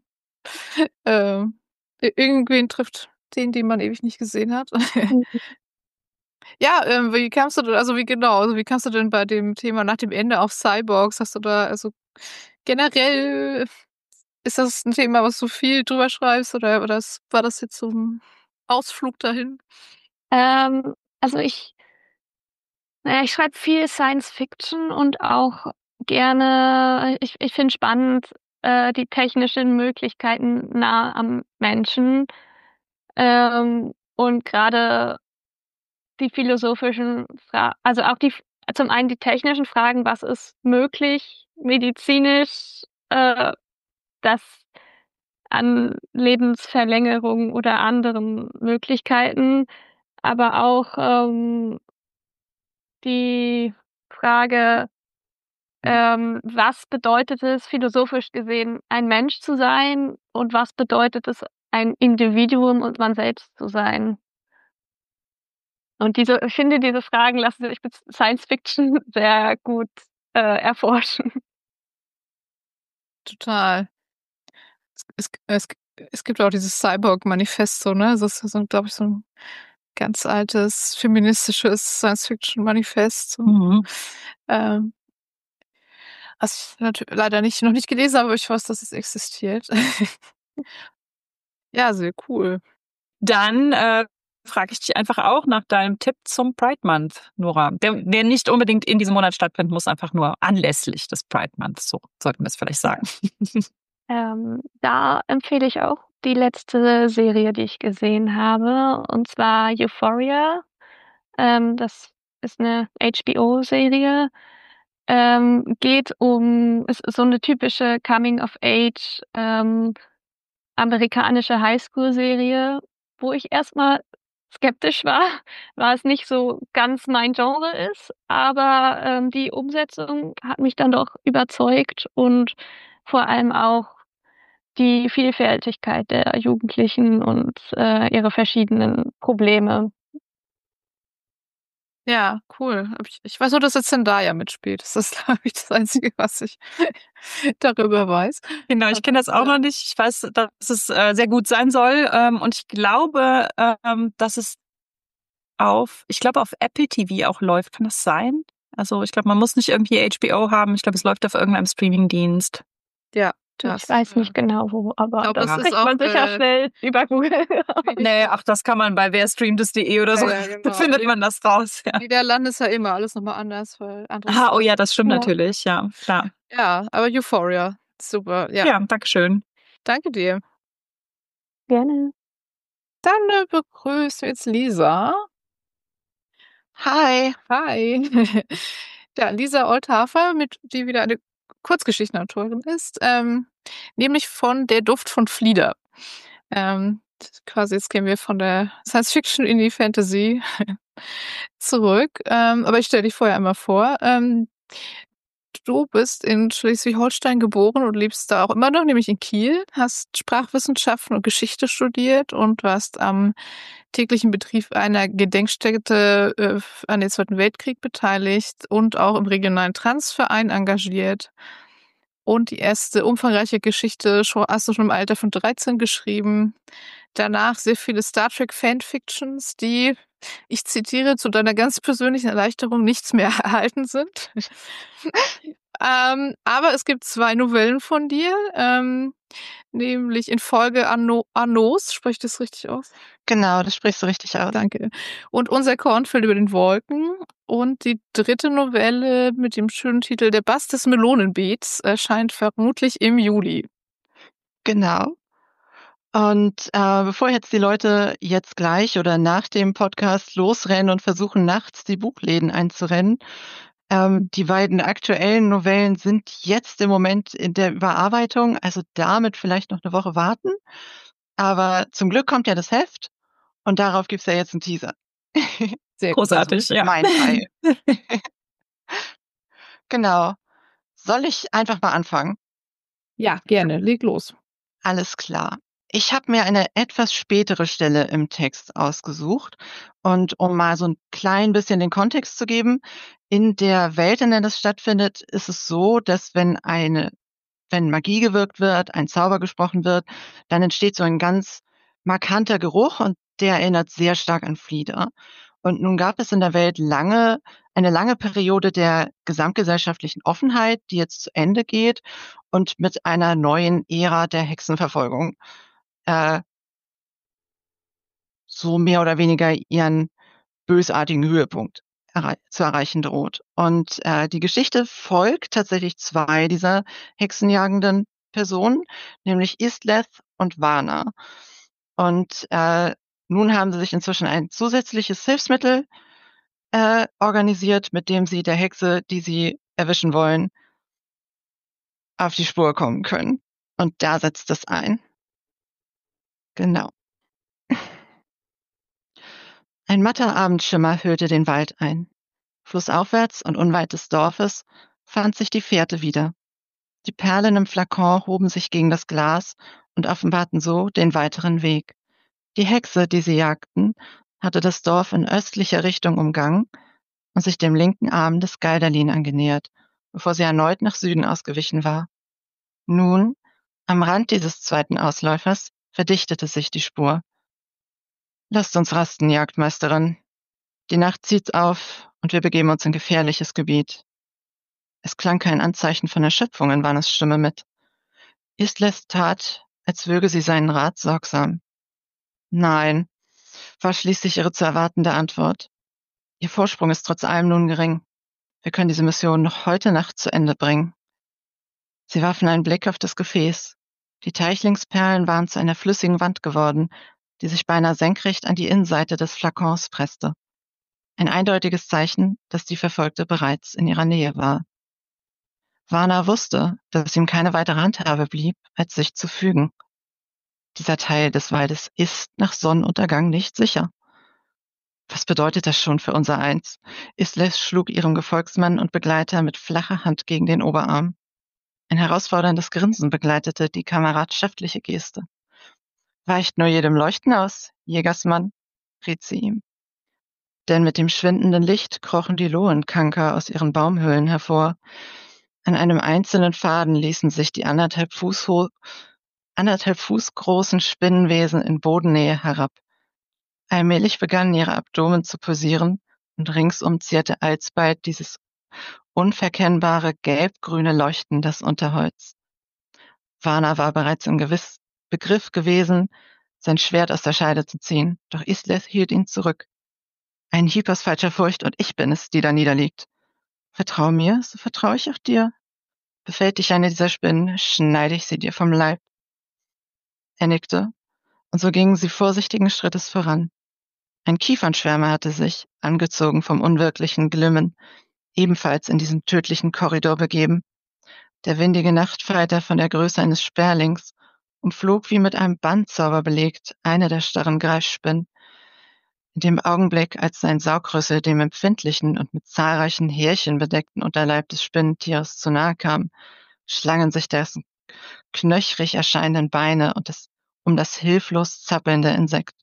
irgendwen trifft, den man ewig nicht gesehen hat. Ja, wie kamst du denn, wie kamst du denn bei dem Thema nach dem Ende auf Cyborgs? Hast du da, also generell, ist das ein Thema, was du viel drüber schreibst oder war das jetzt so ein Ausflug dahin? Also ich schreibe viel Science Fiction und auch gerne, ich finde spannend, die technischen Möglichkeiten nah am Menschen. Und gerade die philosophischen Fragen, also auch zum einen die technischen Fragen, was ist möglich, medizinisch, das an Lebensverlängerung oder anderen Möglichkeiten, aber auch die Frage, was bedeutet es philosophisch gesehen, ein Mensch zu sein und was bedeutet es, ein Individuum und man selbst zu sein? Und ich finde, diese Fragen lassen sich mit Science Fiction sehr gut erforschen. Total. Es gibt auch dieses Cyborg-Manifesto, ne? Das ist so, glaube ich, so ein ganz altes feministisches Science-Fiction-Manifest. So. Mhm. Was ich leider noch nicht gelesen habe, aber ich weiß, dass es existiert. Ja, sehr cool. Dann frage ich dich einfach auch nach deinem Tipp zum Pride Month, Nora. Der nicht unbedingt in diesem Monat stattfinden muss, einfach nur anlässlich des Pride Months. So sollten wir es vielleicht sagen. Da empfehle ich auch die letzte Serie, die ich gesehen habe, und zwar Euphoria. Das ist eine HBO-Serie. Ist so eine typische Coming-of-Age amerikanische Highschool-Serie, wo ich erstmal skeptisch war, weil es nicht so ganz mein Genre ist, aber die Umsetzung hat mich dann doch überzeugt und vor allem auch die Vielfältigkeit der Jugendlichen und ihre verschiedenen Probleme. Ja, cool. Ich weiß nur, dass jetzt Zendaya mitspielt. Das ist, glaube ich, das Einzige, was ich darüber weiß. Genau, ich kenne das auch noch nicht. Ich weiß, dass es sehr gut sein soll. Und ich glaube, dass es auf Apple TV auch läuft. Kann das sein? Also ich glaube, man muss nicht irgendwie HBO haben. Ich glaube, es läuft auf irgendeinem Streamingdienst. Ja, Ich weiß nicht genau wo, aber glaub, das das ist kriegt auch, man sicher schnell über Google. Nee, ach, das kann man bei werstreamt.de oder so. Ja, genau. Da findet man das raus. Ja. Niederlande ist ja immer alles nochmal anders, weil anderes. Ah, oh ja, das stimmt Ja. natürlich. Ja, klar. Ja, aber Euphoria. Super. Ja. Ja, dankeschön. Danke dir. Gerne. Dann begrüßen wir jetzt Lisa. Hi. Hi. Ja, Lisa Olthafer, die wieder eine Kurzgeschichtenautorin ist, nämlich von Der Duft von Flieder. Quasi jetzt gehen wir von der Science Fiction in die Fantasy zurück. Aber ich stelle dich vorher einmal vor. Du bist in Schleswig-Holstein geboren und lebst da auch immer noch, nämlich in Kiel, hast Sprachwissenschaften und Geschichte studiert und warst am täglichen Betrieb einer Gedenkstätte an den Zweiten Weltkrieg beteiligt und auch im regionalen Transverein engagiert. Und die erste umfangreiche Geschichte hast du schon im Alter von 13 geschrieben. Danach sehr viele Star Trek Fanfictions, die, ich zitiere, zu deiner ganz persönlichen Erleichterung nichts mehr erhalten sind. Aber es gibt 2 Novellen von dir, nämlich in Folge Annos, spreche ich das richtig aus? Genau, das sprichst du richtig aus. Danke. Und Unser Kornfeld über den Wolken. Und die 3. Novelle mit dem schönen Titel Der Bass des Melonenbeets erscheint vermutlich im Juli. Genau. Und bevor jetzt die Leute jetzt gleich oder nach dem Podcast losrennen und versuchen, nachts die Buchläden einzurennen, die beiden aktuellen Novellen sind jetzt im Moment in der Überarbeitung, also damit vielleicht noch eine Woche warten. Aber zum Glück kommt ja das Heft und darauf gibt's ja jetzt einen Teaser. Sehr Großartig, ja. Mein Teil. Genau. Soll ich einfach mal anfangen? Ja, gerne. Leg los. Alles klar. Ich habe mir eine etwas spätere Stelle im Text ausgesucht und um mal so ein klein bisschen den Kontext zu geben, in der Welt, in der das stattfindet, ist es so, dass wenn Magie gewirkt wird, ein Zauber gesprochen wird, dann entsteht so ein ganz markanter Geruch und der erinnert sehr stark an Flieder. Und nun gab es in der Welt eine lange Periode der gesamtgesellschaftlichen Offenheit, die jetzt zu Ende geht und mit einer neuen Ära der Hexenverfolgung so mehr oder weniger ihren bösartigen Höhepunkt zu erreichen droht. Und die Geschichte folgt tatsächlich 2 dieser hexenjagenden Personen, nämlich Istleth und Varna. Und nun haben sie sich inzwischen ein zusätzliches Hilfsmittel organisiert, mit dem sie der Hexe, die sie erwischen wollen, auf die Spur kommen können. Und da setzt es ein. Genau. Ein matter Abendschimmer hüllte den Wald ein. Flussaufwärts und unweit des Dorfes fand sich die Fährte wieder. Die Perlen im Flakon hoben sich gegen das Glas und offenbarten so den weiteren Weg. Die Hexe, die sie jagten, hatte das Dorf in östlicher Richtung umgangen und sich dem linken Arm des Galdalin angenähert, bevor sie erneut nach Süden ausgewichen war. Nun, am Rand dieses zweiten Ausläufers, verdichtete sich die Spur. »Lasst uns rasten, Jagdmeisterin. Die Nacht zieht auf und wir begeben uns in gefährliches Gebiet.« Es klang kein Anzeichen von Erschöpfung in Vannes Stimme mit. Istleth tat, als wöge sie seinen Rat sorgsam. »Nein«, war schließlich ihre zu erwartende Antwort. »Ihr Vorsprung ist trotz allem nun gering. Wir können diese Mission noch heute Nacht zu Ende bringen.« Sie warfen einen Blick auf das Gefäß. Die Teichlingsperlen waren zu einer flüssigen Wand geworden, die sich beinahe senkrecht an die Innenseite des Flakons presste. Ein eindeutiges Zeichen, dass die Verfolgte bereits in ihrer Nähe war. Varna wusste, dass ihm keine weitere Handhabe blieb, als sich zu fügen. Dieser Teil des Waldes ist nach Sonnenuntergang nicht sicher. Was bedeutet das schon für unser Eins? Isles schlug ihrem Gefolgsmann und Begleiter mit flacher Hand gegen den Oberarm. Ein herausforderndes Grinsen begleitete die kameradschaftliche Geste. »Weicht nur jedem Leuchten aus, Jägersmann«, riet sie ihm. Denn mit dem schwindenden Licht krochen die Lohenkanker aus ihren Baumhöhlen hervor. An einem einzelnen Faden ließen sich die 1,5 Fuß großen Spinnenwesen in Bodennähe herab. Allmählich begannen ihre Abdomen zu pulsieren und ringsum zierte alsbald dieses unverkennbare gelb-grüne Leuchten das Unterholz. Warner war bereits im Begriff gewesen, sein Schwert aus der Scheide zu ziehen, doch Isleth hielt ihn zurück. »Ein Hieb aus falscher Furcht und ich bin es, die da niederliegt. Vertrau mir, so vertraue ich auch dir. Befällt dich eine dieser Spinnen, schneide ich sie dir vom Leib.« Er nickte, und so gingen sie vorsichtigen Schrittes voran. Ein Kiefernschwärmer hatte sich, angezogen vom unwirklichen Glimmen, ebenfalls in diesen tödlichen Korridor begeben. Der windige Nachtfalter von der Größe eines Sperlings umflog wie mit einem Bandzauber belegt eine der starren Greifspinnen. In dem Augenblick, als sein Saugrüssel dem empfindlichen und mit zahlreichen Härchen bedeckten Unterleib des Spinnentieres zu nahe kam, schlangen sich dessen knöchrig erscheinenden Beine um das hilflos zappelnde Insekt.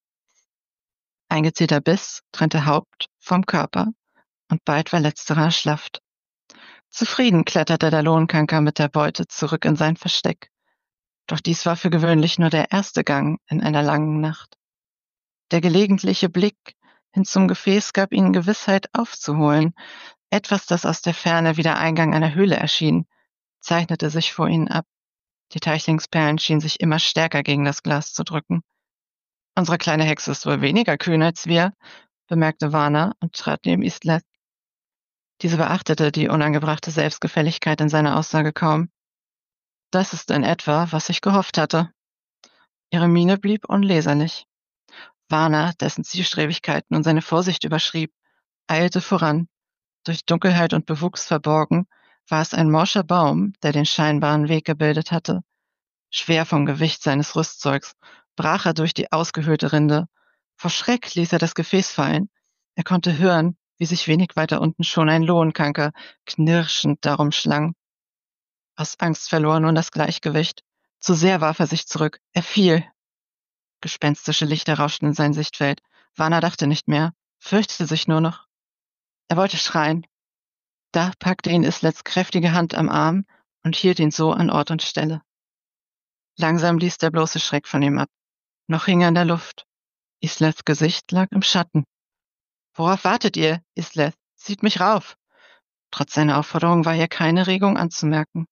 Ein gezielter Biss trennte Haupt vom Körper, und bald war letzterer erschlafft. Zufrieden kletterte der Lohenkanker mit der Beute zurück in sein Versteck. Doch dies war für gewöhnlich nur der erste Gang in einer langen Nacht. Der gelegentliche Blick hin zum Gefäß gab ihnen Gewissheit aufzuholen. Etwas, das aus der Ferne wie der Eingang einer Höhle erschien, zeichnete sich vor ihnen ab. Die Teichlingsperlen schienen sich immer stärker gegen das Glas zu drücken. »Unsere kleine Hexe ist wohl weniger kühn als wir«, bemerkte Warner und trat neben Isleth. Diese beachtete die unangebrachte Selbstgefälligkeit in seiner Aussage kaum. »Das ist in etwa, was ich gehofft hatte.« Ihre Miene blieb unleserlich. Warner, dessen Zielstrebigkeiten und seine Vorsicht überschrieb, eilte voran. Durch Dunkelheit und Bewuchs verborgen war es ein morscher Baum, der den scheinbaren Weg gebildet hatte. Schwer vom Gewicht seines Rüstzeugs brach er durch die ausgehöhlte Rinde. Vor Schreck ließ er das Gefäß fallen. Er konnte hören, wie sich wenig weiter unten schon ein Lohenkanker knirschend darum schlang. Aus Angst verlor er nun das Gleichgewicht. Zu sehr warf er sich zurück. Er fiel. Gespenstische Lichter rauschten in sein Sichtfeld. Warner dachte nicht mehr, fürchtete sich nur noch. Er wollte schreien. Da packte ihn Isleths kräftige Hand am Arm und hielt ihn so an Ort und Stelle. Langsam ließ der bloße Schreck von ihm ab. Noch hing er in der Luft. Isleths Gesicht lag im Schatten. »Worauf wartet ihr, Isleth? Zieht mich rauf!« Trotz seiner Aufforderung war hier keine Regung anzumerken.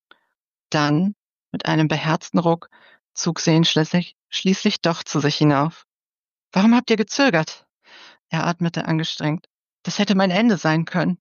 Dann, mit einem beherzten Ruck, zog sie ihn schließlich doch zu sich hinauf. »Warum habt ihr gezögert?« Er atmete angestrengt. »Das hätte mein Ende sein können.«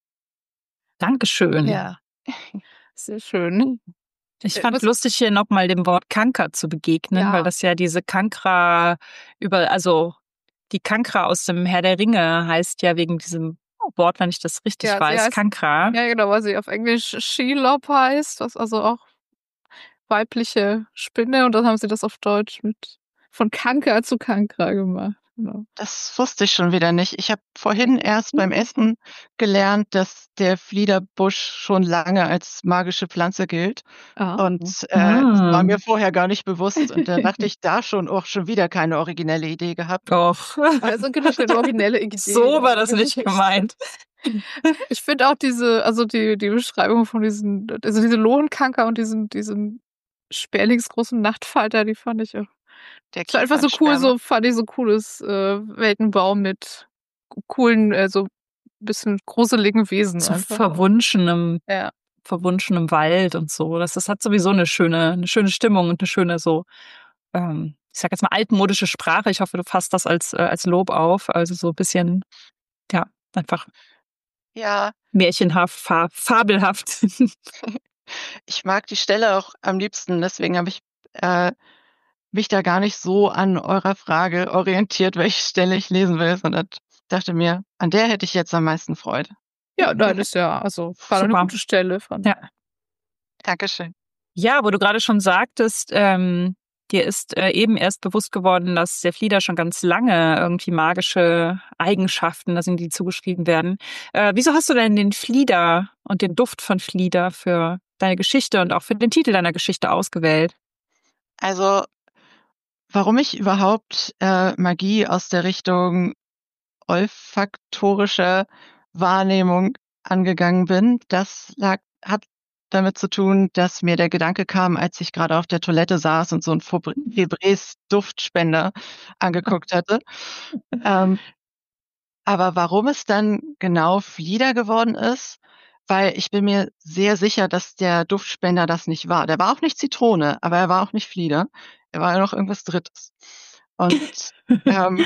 Dankeschön. Ja, sehr schön. Ich fand lustig, hier nochmal dem Wort Kanker zu begegnen, Ja. weil das ja diese Kankra also die Kankra aus dem Herr der Ringe heißt ja wegen diesem Wort, wenn ich das richtig Ja, sie weiß, heißt- Kankra. Ja, genau, weil sie auf Englisch Shelob heißt, was also auch weibliche Spinne, und dann haben sie das auf Deutsch mit von Kanker zu Kankra gemacht. Genau. Das wusste ich schon wieder nicht. Ich habe vorhin erst beim Essen gelernt, dass der Fliederbusch schon lange als magische Pflanze gilt. Und das war mir vorher gar nicht bewusst. Und da dachte ich, da schon wieder keine originelle Idee gehabt. Doch. Also genug eine originelle Idee. So war das nicht gemeint. Ich finde auch die Beschreibung von diese Lohenkanker und diesen sperlingsgroßen Nachtfalter, die fand ich auch. Der Das war einfach so cool, Kiefernschwärmer. fand ich so cooles Weltenbaum mit coolen, so bisschen gruseligen Wesen. So einfach. verwunschenem Ja. Wald und so. Das hat sowieso eine schöne Stimmung und eine schöne ich sag jetzt mal altmodische Sprache. Ich hoffe, du fasst das als Lob auf. Also so ein bisschen, ja, einfach Ja, märchenhaft, fabelhaft. ich mag die Stelle auch am liebsten. Deswegen habe ich mich da gar nicht so an eurer Frage orientiert, welche Stelle ich lesen will, sondern dachte mir, an der hätte ich jetzt am meisten Freude. Ja, nein, ist ja, war eine Super. gute Stelle. Ja. Dankeschön. Ja, wo du gerade schon sagtest, dir ist eben erst bewusst geworden, dass der Flieder schon ganz lange irgendwie magische Eigenschaften, dass ihm die zugeschrieben werden. Wieso hast du denn den Flieder und den Duft von Flieder für deine Geschichte und auch für den Titel deiner Geschichte ausgewählt? Also, warum ich überhaupt Magie aus der Richtung olfaktorische Wahrnehmung angegangen bin, hat damit zu tun, dass mir der Gedanke kam, als ich gerade auf der Toilette saß und so 'n Febreze Duftspender angeguckt hatte. Ähm, aber warum es dann genau Flieder geworden ist, weil ich bin mir sehr sicher, dass der Duftspender das nicht war. Der war auch nicht Zitrone, aber er war auch nicht Flieder. Er war ja noch irgendwas Drittes. Und, ähm,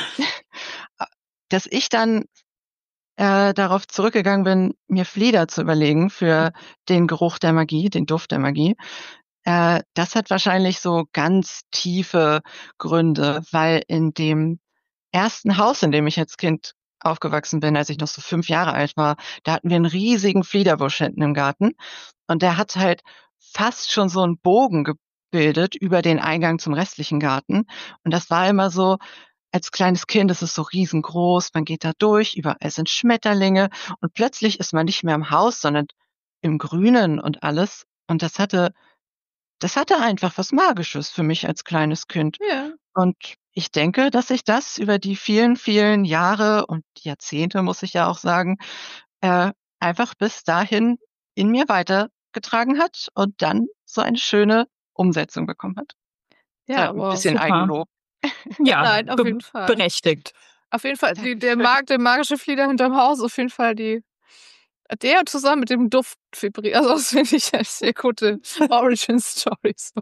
dass ich dann darauf zurückgegangen bin, mir Flieder zu überlegen für den Geruch der Magie, den Duft der Magie. Das hat wahrscheinlich so ganz tiefe Gründe, weil in dem ersten Haus, in dem ich als Kind aufgewachsen bin, als ich noch so 5 Jahre alt war, da hatten wir 'n riesigen Fliederbusch hinten im Garten und der hat halt fast schon so 'n Bogen gebildet über den Eingang zum restlichen Garten. Und das war immer so, als kleines Kind ist es so riesengroß, man geht da durch, überall sind Schmetterlinge und plötzlich ist man nicht mehr im Haus, sondern im Grünen und alles. Und das hatte einfach was Magisches für mich als kleines Kind. Ja. Und ich denke, dass sich das über die vielen, vielen Jahre und Jahrzehnte, muss ich ja auch sagen, einfach bis dahin in mir weitergetragen hat und dann so eine schöne Umsetzung bekommen hat. Ja, 'N wow, bisschen super. Eigenlob. Ja, Nein, auf jeden Fall. berechtigt. Auf jeden Fall, der Dankeschön. magische Flieder hinterm Haus, auf jeden Fall der zusammen mit dem Duft also das finde ich eine sehr gute Origin Story so.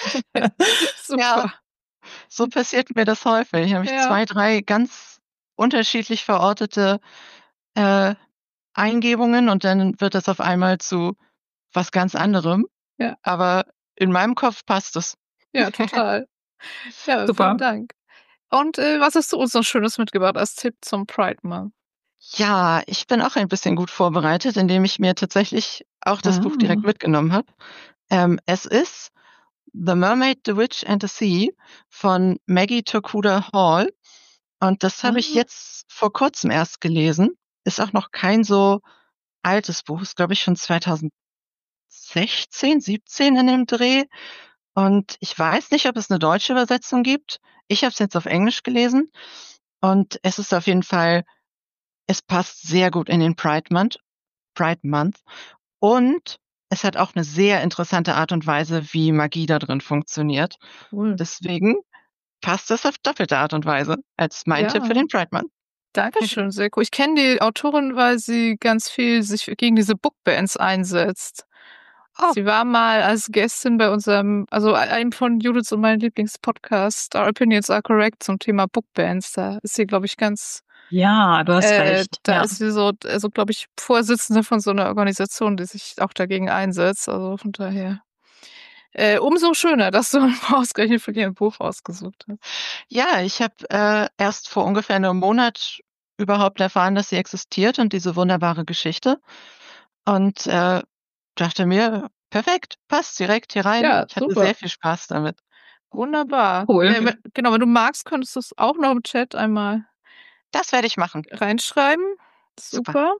Ja, Super. so passiert mir das häufig. Habe ich Ja. 2, 3 ganz unterschiedlich verortete, äh, Eingebungen und dann wird das auf einmal zu was ganz anderem. Ja. Aber in meinem Kopf passt es. Ja, total. Ja, Super. vielen Dank. Und, was hast du uns noch Schönes mitgebracht als Tipp zum Pride Month? Ja, ich bin auch ein bisschen gut vorbereitet, indem ich mir tatsächlich auch das Buch direkt Ah. mitgenommen habe. Es ist „The Mermaid, the Witch and the Sea“ von Maggie Tokuda Hall und das habe ich Ah. jetzt vor Kurzem erst gelesen. Ist auch noch kein so altes Buch, ist, glaube ich, schon 2016, 17 in dem Dreh und ich weiß nicht, ob es 'ne deutsche Übersetzung gibt. Ich habe es jetzt auf Englisch gelesen und es ist auf jeden Fall es passt sehr gut in den Pride Month und es hat auch 'ne sehr interessante Art und Weise, wie Magie da drin funktioniert. Cool. Deswegen passt das auf doppelte Art und Weise als mein Tipp für Ja. den Pride Month. Dankeschön, sehr cool. Ich kenne die Autorin, weil sie ganz viel sich gegen diese Bookbans einsetzt. Oh. Sie war mal als Gästin bei unserem einem von Judiths und meinem Lieblingspodcast „Our Opinions Are Correct“ zum Thema Bookbans. Da ist sie, glaube ich, ganz Ja, du hast recht. da Ja. ist sie so glaube ich, Vorsitzende von so 'ner Organisation, die sich auch dagegen einsetzt. Also, von daher, umso schöner, dass du ausgerechnet von ihr 'n Buch ausgesucht hast. Ja, ich habe, erst vor ungefähr 'nem Monat überhaupt erfahren, dass sie existiert und diese wunderbare Geschichte und, dachte mir: „Perfekt, passt direkt hier rein.“ Ja, Ich hatte super. sehr viel Spaß damit. Wunderbar. Cool. Wenn du magst, könntest du's auch noch im Chat einmal Das werde ich machen. reinschreiben. Super. Super.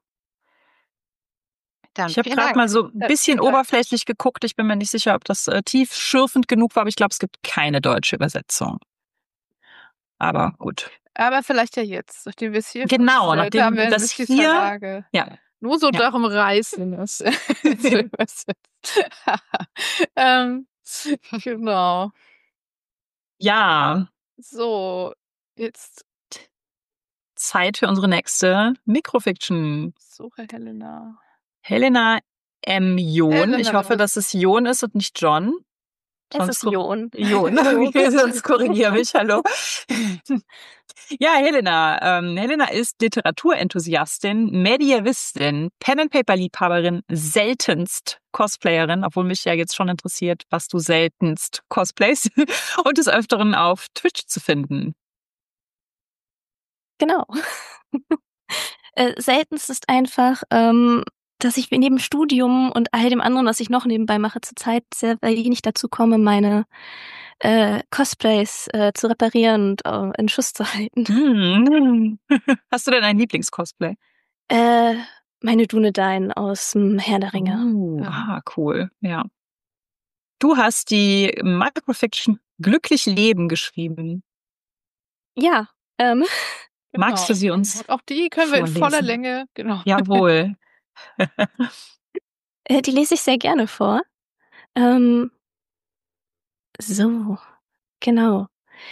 Dann Ich habe vielen grad Dank. mal so 'n Ja, bisschen vielen Dank. oberflächlich geguckt. Ich bin mir nicht sicher, ob das, tiefschürfend genug war, aber ich glaube, es gibt keine deutsche Übersetzung. Aber gut. Aber vielleicht ja jetzt, nachdem wir's hier Genau, vorgestellt haben, nachdem werden das sich die hier Verlage ja. nur so Ja. darum reißen, es zu übersetzen. Ähm, genau. Ja, So, jetzt Zeit für unsere nächste Mikrofiction. suche Helena. Helena M. John. Ich Helena. hoffe, dass es John ist und nicht John. Es Sonst ist Jon. Jon. Okay, sonst korrigiere mich. Hallo. Ja, Helena ist Literaturenthusiastin, Mediävistin, Pen-and-Paper-Liebhaberin, seltenst Cosplayerin, obwohl mich ja jetzt schon interessiert, was du seltenst cosplayst und des Öfteren auf Twitch zu finden. Genau. Seltenst ist einfach, dass ich neben Studium und all dem anderen, was ich noch nebenbei mache, zurzeit sehr wenig dazu komme, meine Cosplays zu reparieren und in Schuss zu halten. Hast du denn ein Lieblingscosplay? Meine Dunedain aus dem Herr der Ringe. Cool, ja. Du hast die Microfiction Glücklich Leben geschrieben. Ja, Magst du sie uns Und auch die können wir in voller vorlesen? Länge, genau. Jawohl. die lese ich sehr gerne vor. So, genau.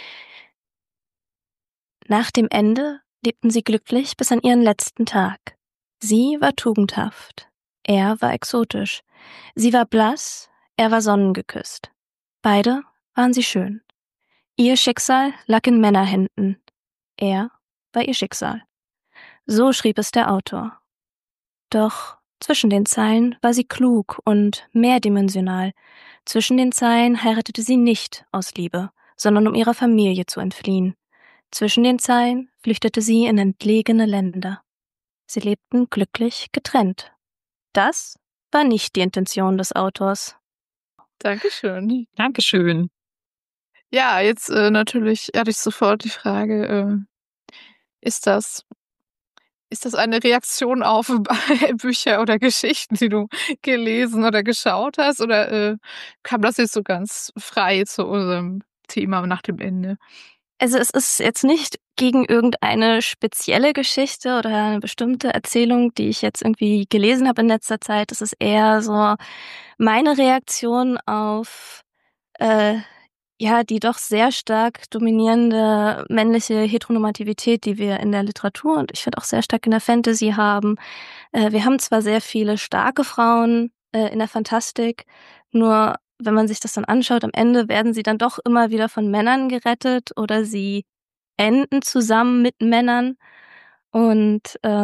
Nach dem Ende lebten sie glücklich bis an ihren letzten Tag. Sie war tugendhaft, er war exotisch. Sie war blass, er war sonnengeküsst. Beide waren sie schön. Ihr Schicksal lag in Männerhänden. Er war ihr Schicksal. So schrieb es der Autor. Doch zwischen den Zeilen war sie klug und mehrdimensional. Zwischen den Zeilen heiratete sie nicht aus Liebe, sondern um ihrer Familie zu entfliehen. Zwischen den Zeilen flüchtete sie in entlegene Länder. Sie lebten glücklich getrennt. Das war nicht die Intention des Autors. Dankeschön. Dankeschön. Ja, jetzt natürlich hatte ich sofort die Frage, ist das eine Reaktion auf Bücher oder Geschichten, die du gelesen oder geschaut hast? Oder kam das jetzt so ganz frei zu unserem Thema nach dem Ende? Also es ist jetzt nicht gegen irgendeine spezielle Geschichte oder eine bestimmte Erzählung, die ich jetzt irgendwie gelesen habe in letzter Zeit. Es ist eher so meine Reaktion auf die doch sehr stark dominierende männliche Heteronormativität, die wir in der Literatur und ich finde auch sehr stark in der Fantasy haben. Wir haben zwar sehr viele starke Frauen in der Fantastik, nur wenn man sich das dann anschaut, am Ende werden sie dann doch immer wieder von Männern gerettet oder sie enden zusammen mit Männern. Und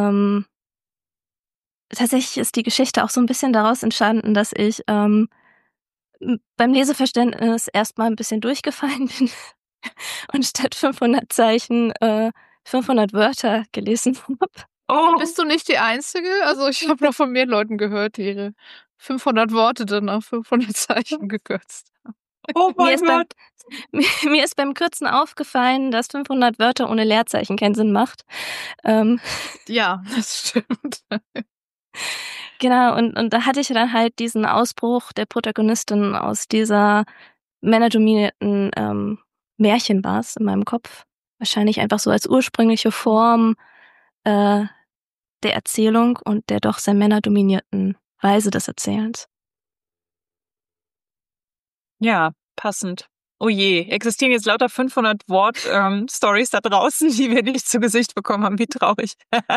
tatsächlich ist die Geschichte auch so ein bisschen daraus entstanden, dass ich beim Leseverständnis erstmal ein bisschen durchgefallen bin und statt 500 Zeichen 500 Wörter gelesen habe. Oh, Bist du nicht die Einzige? Also ich habe noch von mehr Leuten gehört, die ihre 500 Worte dann auf 500 Zeichen gekürzt haben. oh mein Gott. Mir ist beim Kürzen aufgefallen, dass 500 Wörter ohne Leerzeichen keinen Sinn macht. Ja, das stimmt. Genau, und da hatte ich dann halt diesen Ausbruch der Protagonistin aus dieser männerdominierten Märchenbars in meinem Kopf. Wahrscheinlich einfach so als ursprüngliche Form der Erzählung und der doch sehr männerdominierten Weise des Erzählens. Ja, passend. Oh je, existieren jetzt lauter 500 Wort-Stories da draußen, die wir nicht zu Gesicht bekommen haben. Wie traurig.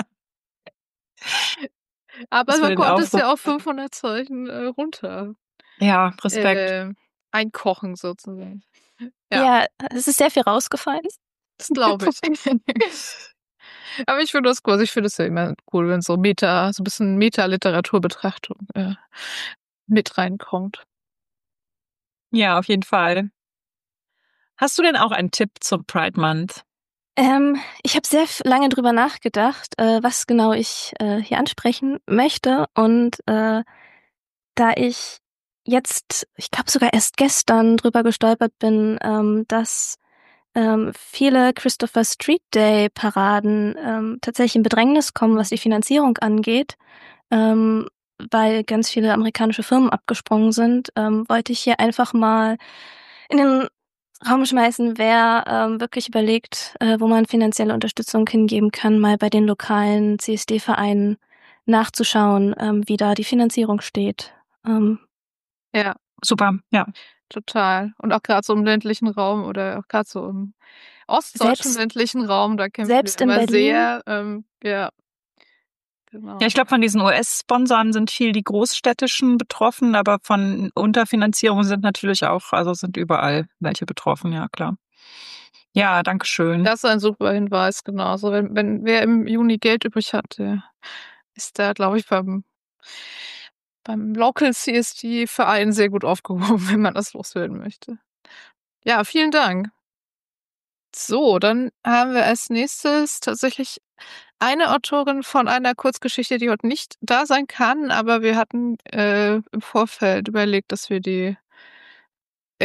Aber Das für man den konnte es Aufruf. ja auf 500 Zeichen runter Ja, Respekt. einkochen sozusagen. Ja, es ist sehr viel rausgefallen. Das glaube ich. Aber ich finde das cool. Ich finde es ja immer cool, wenn so ein bisschen Meta-Literaturbetrachtung mit reinkommt. Ja, auf jeden Fall. Hast du denn auch einen Tipp zum Pride Month? Ich habe sehr lange drüber nachgedacht, was genau ich hier ansprechen möchte. Und da ich jetzt, ich glaube sogar erst gestern drüber gestolpert bin, dass viele Christopher Street Day Paraden tatsächlich in Bedrängnis kommen, was die Finanzierung angeht, weil ganz viele amerikanische Firmen abgesprungen sind, wollte ich hier einfach mal in den Raum schmeißen, wer wirklich überlegt, wo man finanzielle Unterstützung hingeben kann, mal bei den lokalen CSD-Vereinen nachzuschauen, wie da die Finanzierung steht. Ja, Super, ja. total. Und auch gerade so im ländlichen Raum oder auch gerade so im ostdeutschen Selbst- ländlichen Raum, da kämpfen selbst wir in immer Berlin? sehr, ja. Genau. Ja, ich glaube, von diesen US-Sponsoren sind viel die großstädtischen betroffen, aber von Unterfinanzierung sind natürlich auch, also sind überall welche betroffen, ja klar. Ja, danke schön. Das ist ein super Hinweis, genau. Also wenn wer im Juni Geld übrig hat, der ist da, glaube ich, beim Local CSD-Verein sehr gut aufgehoben, wenn man das loswerden möchte. Ja, vielen Dank. So, dann haben wir als nächstes tatsächlich eine Autorin von einer Kurzgeschichte, die heute nicht da sein kann, aber wir hatten im Vorfeld überlegt, dass wir die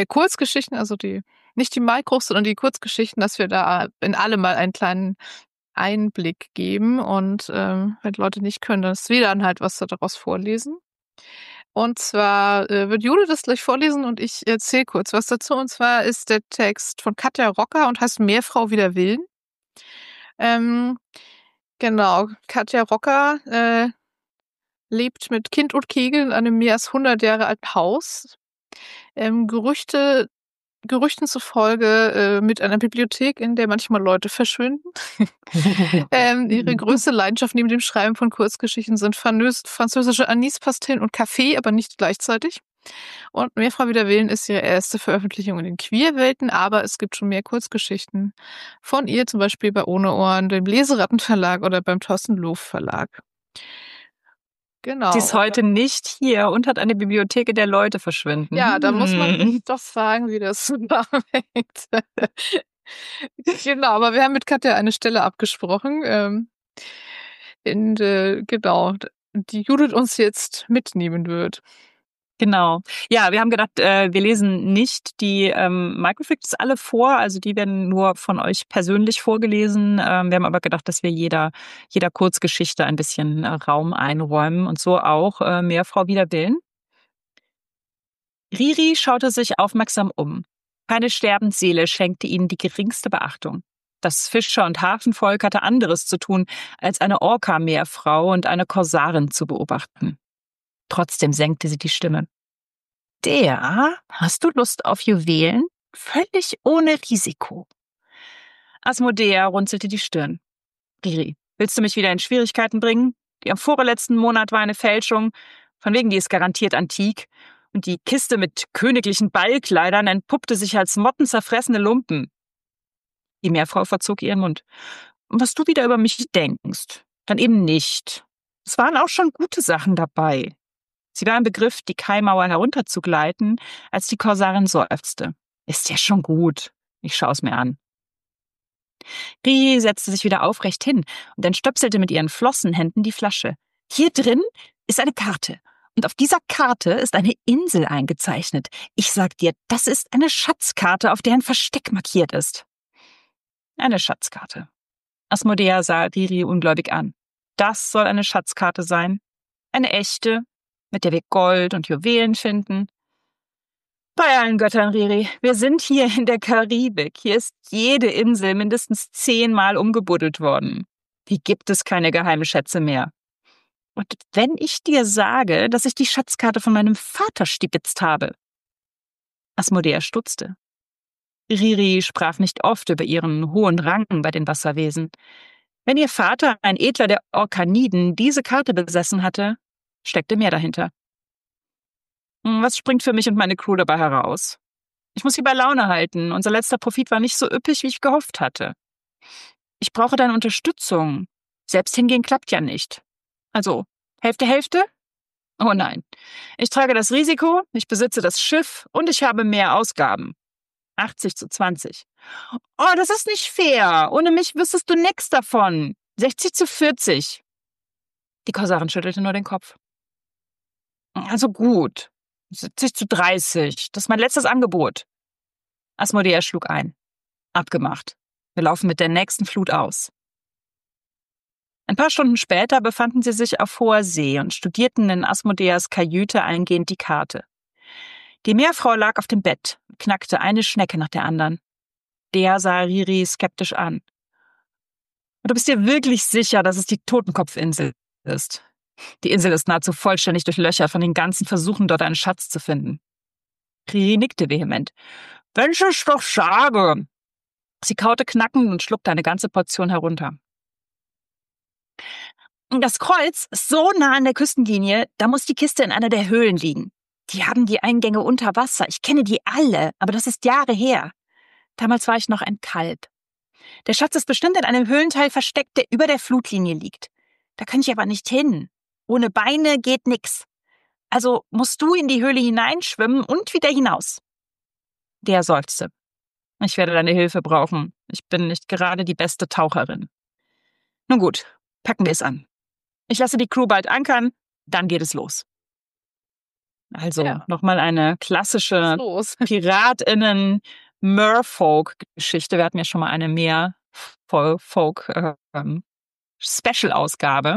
Kurzgeschichten, also nicht die Micros, sondern die Kurzgeschichten, dass wir da in alle mal einen kleinen Einblick geben. Und wenn Leute nicht können, dann ist wieder dann halt was daraus vorlesen. Und zwar wird Jule das gleich vorlesen und ich erzähle kurz was dazu. Und zwar ist der Text von Katja Rocker und heißt Meerfrau wider Willen. Genau, Katja Rocker lebt mit Kind und Kegel in einem mehr als 100 Jahre alten Haus. Gerüchten zufolge mit einer Bibliothek, in der manchmal Leute verschwinden. Ihre größte Leidenschaft neben dem Schreiben von Kurzgeschichten sind französische Anis-Pastillen und Kaffee, aber nicht gleichzeitig. Und Meerfrau wider Willen ist ihre erste Veröffentlichung in den Queerwelten, aber es gibt schon mehr Kurzgeschichten von ihr, zum Beispiel bei Ohne Ohren, dem Leserattenverlag oder beim Thorsten Loof Verlag. Genau. Sie ist heute nicht hier und hat eine Bibliothek, in der Leute verschwinden. Ja, da muss man sich doch fragen, wie das zusammenhängt. Genau, aber wir haben mit Katja eine Stelle abgesprochen, genau, die Judith uns jetzt mitnehmen wird. Genau. Ja, wir haben gedacht, wir lesen nicht die Microfictions alle vor, also die werden nur von euch persönlich vorgelesen. Wir haben aber gedacht, dass wir jeder Kurzgeschichte ein bisschen Raum einräumen und so auch Meerfrau wider Willen. Riri schaute sich aufmerksam um. Keine Sterbensseele schenkte ihnen die geringste Beachtung. Das Fischer- und Hafenvolk hatte anderes zu tun, als eine Orca-Meerfrau und eine Korsarin zu beobachten. Trotzdem senkte sie die Stimme. Hast du Lust auf Juwelen? Völlig ohne Risiko. Asmodea runzelte die Stirn. Riri, willst du mich wieder in Schwierigkeiten bringen? Die Amphore letzten Monat war eine Fälschung. Von wegen, die ist garantiert antik. Und die Kiste mit königlichen Ballkleidern entpuppte sich als mottenzerfressene Lumpen. Die Meerfrau verzog ihren Mund. Was du wieder über mich denkst, dann eben nicht. Es waren auch schon gute Sachen dabei. Sie war im Begriff, die Kaimauer herunterzugleiten, als die Korsarin seufzte. Ist ja schon gut. Ich schau's mir an. Riri setzte sich wieder aufrecht hin und entstöpselte mit ihren Flossenhänden die Flasche. Hier drin ist eine Karte. Und auf dieser Karte ist eine Insel eingezeichnet. Ich sag dir, das ist eine Schatzkarte, auf der ein Versteck markiert ist. Eine Schatzkarte. Asmodea sah Riri ungläubig an. Das soll eine Schatzkarte sein. Eine echte, mit der wir Gold und Juwelen finden. Bei allen Göttern, Riri, wir sind hier in der Karibik. Hier ist jede Insel mindestens 10-mal umgebuddelt worden. Hier gibt es keine geheimen Schätze mehr. Und wenn ich dir sage, dass ich die Schatzkarte von meinem Vater stibitzt habe. Asmodea stutzte. Riri sprach nicht oft über ihren hohen Rang bei den Wasserwesen. Wenn ihr Vater, ein Edler der Orkaniden, diese Karte besessen hatte, steckte mehr dahinter. Was springt für mich und meine Crew dabei heraus? Ich muss sie bei Laune halten. Unser letzter Profit war nicht so üppig, wie ich gehofft hatte. Ich brauche deine Unterstützung. Selbst hingehen klappt ja nicht. Also, Hälfte, Hälfte? Oh nein. Ich trage das Risiko, ich besitze das Schiff und ich habe mehr Ausgaben. 80:20. Oh, das ist nicht fair. Ohne mich wüsstest du nichts davon. 60:40. Die Korsarin schüttelte nur den Kopf. Also gut. 70:30. Das ist mein letztes Angebot. Asmodea schlug ein. Abgemacht. Wir laufen mit der nächsten Flut aus. Ein paar Stunden später befanden sie sich auf hoher See und studierten in Asmodeas Kajüte eingehend die Karte. Die Meerfrau lag auf dem Bett, knackte eine Schnecke nach der anderen. Der sah Riri skeptisch an. Du bist dir wirklich sicher, dass es die Totenkopfinsel ist? Die Insel ist nahezu vollständig durchlöchert von den ganzen Versuchen, dort einen Schatz zu finden. Riri nickte vehement. Wenn ich es doch sage. Sie kaute knackend und schluckte eine ganze Portion herunter. Das Kreuz ist so nah an der Küstenlinie, da muss die Kiste in einer der Höhlen liegen. Die haben die Eingänge unter Wasser. Ich kenne die alle, aber das ist Jahre her. Damals war ich noch ein Kalb. Der Schatz ist bestimmt in einem Höhlenteil versteckt, der über der Flutlinie liegt. Da kann ich aber nicht hin. Ohne Beine geht nix. Also musst du in die Höhle hineinschwimmen und wieder hinaus. Der seufzte. Ich werde deine Hilfe brauchen. Ich bin nicht gerade die beste Taucherin. Nun gut, packen wir es an. Ich lasse die Crew bald ankern, dann geht es los. Also nochmal eine klassische PiratInnen-Merfolk-Geschichte. Wir hatten ja schon mal eine Folk Special-Ausgabe.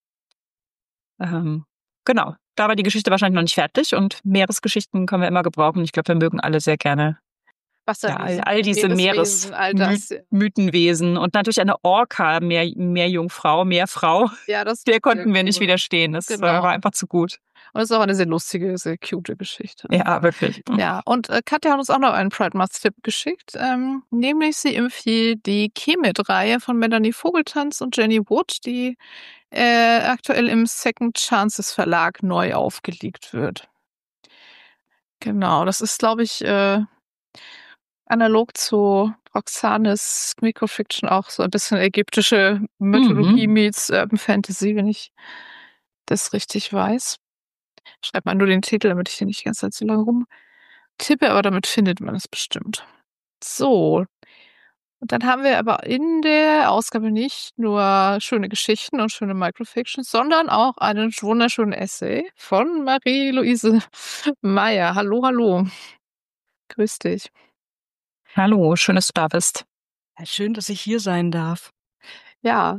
Genau, da war die Geschichte wahrscheinlich noch nicht fertig und Meeresgeschichten können wir immer gebrauchen. Ich glaube, wir mögen alle sehr gerne Wasserwesen, all diese Meereswesen, all das. Mythenwesen und natürlich eine Orca, Meerjungfrau. Ja, das Der ist konnten sehr wir nicht cool. widerstehen. Das Genau. war einfach zu gut. Und es ist auch eine sehr lustige, sehr cute Geschichte. Ja, wirklich. Ja, und Katja hat uns auch noch einen Pride Month-Tipp geschickt, nämlich sie empfiehlt die Kemet-Reihe von Melanie Vogeltanz und Jenny Wood, die aktuell im Second Chances Verlag neu aufgelegt wird. Genau, das ist, glaube ich, analog zu Roxanes Microfiction auch so ein bisschen ägyptische Mythologie meets Urban Fantasy, wenn ich das richtig weiß. Schreib mal nur den Titel, damit ich den nicht die ganze Zeit so lange rumtippe, aber damit findet man es bestimmt. So. Und dann haben wir aber in der Ausgabe nicht nur schöne Geschichten und schöne Microfictions, sondern auch einen wunderschönen Essay von Marie-Louise Meyer. Hallo, hallo. Grüß dich. Hallo, schön, dass du da bist. Ja, schön, dass ich hier sein darf. Ja,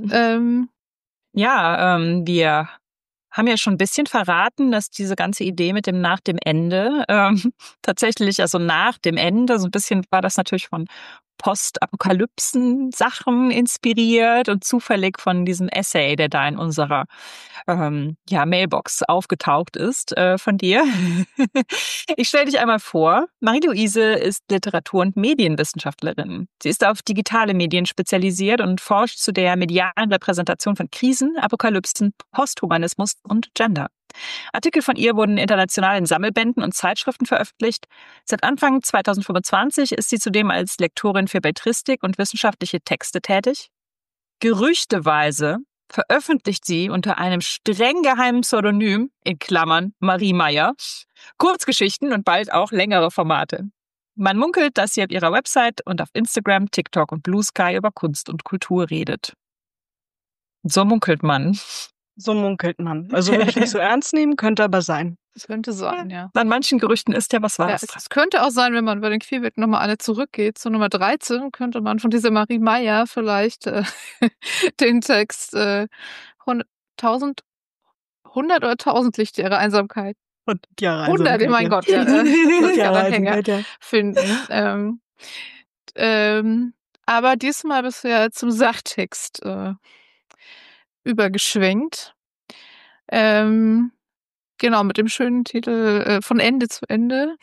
wir haben ja schon ein bisschen verraten, dass diese ganze Idee mit dem nach dem Ende tatsächlich, also nach dem Ende, so ein bisschen war das natürlich von Postapokalypsen-Sachen inspiriert und zufällig von diesem Essay, der da in unserer Mailbox aufgetaucht ist von dir. Ich stelle dich einmal vor. Marie-Louise ist Literatur- und Medienwissenschaftlerin. Sie ist auf digitale Medien spezialisiert und forscht zu der medialen Repräsentation von Krisen, Apokalypsen, Posthumanismus und Gender. Artikel von ihr wurden international in Sammelbänden und Zeitschriften veröffentlicht. Seit Anfang 2025 ist sie zudem als Lektorin für Belletristik und wissenschaftliche Texte tätig. Gerüchteweise veröffentlicht sie unter einem streng geheimen Pseudonym, in Klammern Marie Meyer, Kurzgeschichten und bald auch längere Formate. Man munkelt, dass sie auf ihrer Website und auf Instagram, TikTok und Blue Sky über Kunst und Kultur redet. So munkelt man. So munkelt man. Also würde ich nicht so ernst nehmen, könnte aber sein. das könnte sein, ja. An manchen Gerüchten ist ja was Ja, Wahres. es könnte auch sein, wenn man bei den Querbeeten nochmal alle zurückgeht, zur Nummer 13, könnte man von dieser Marie Meyer vielleicht den Text 100 oder 1000 Lichtjahre Einsamkeit. 100 Jahre 100, mein Gott, ja. 100 Jahre Anhänger Einsamkeit, ja. finden. Aber diesmal bisher zum Sachtext übergeschwenkt. Genau, mit dem schönen Titel Von Ende zu Ende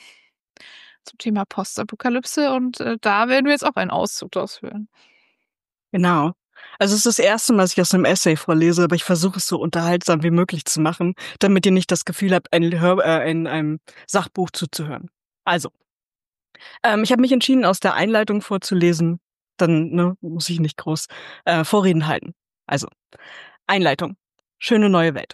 zum Thema Postapokalypse. Und da werden wir jetzt auch einen Auszug draus hören. Genau. Also es ist das erste Mal, dass ich aus einem Essay vorlese, aber ich versuche es so unterhaltsam wie möglich zu machen, damit ihr nicht das Gefühl habt, in einem Sachbuch zuzuhören. Also, ich habe mich entschieden, aus der Einleitung vorzulesen. Dann muss ich nicht groß Vorreden halten. Also, Einleitung. Schöne neue Welt.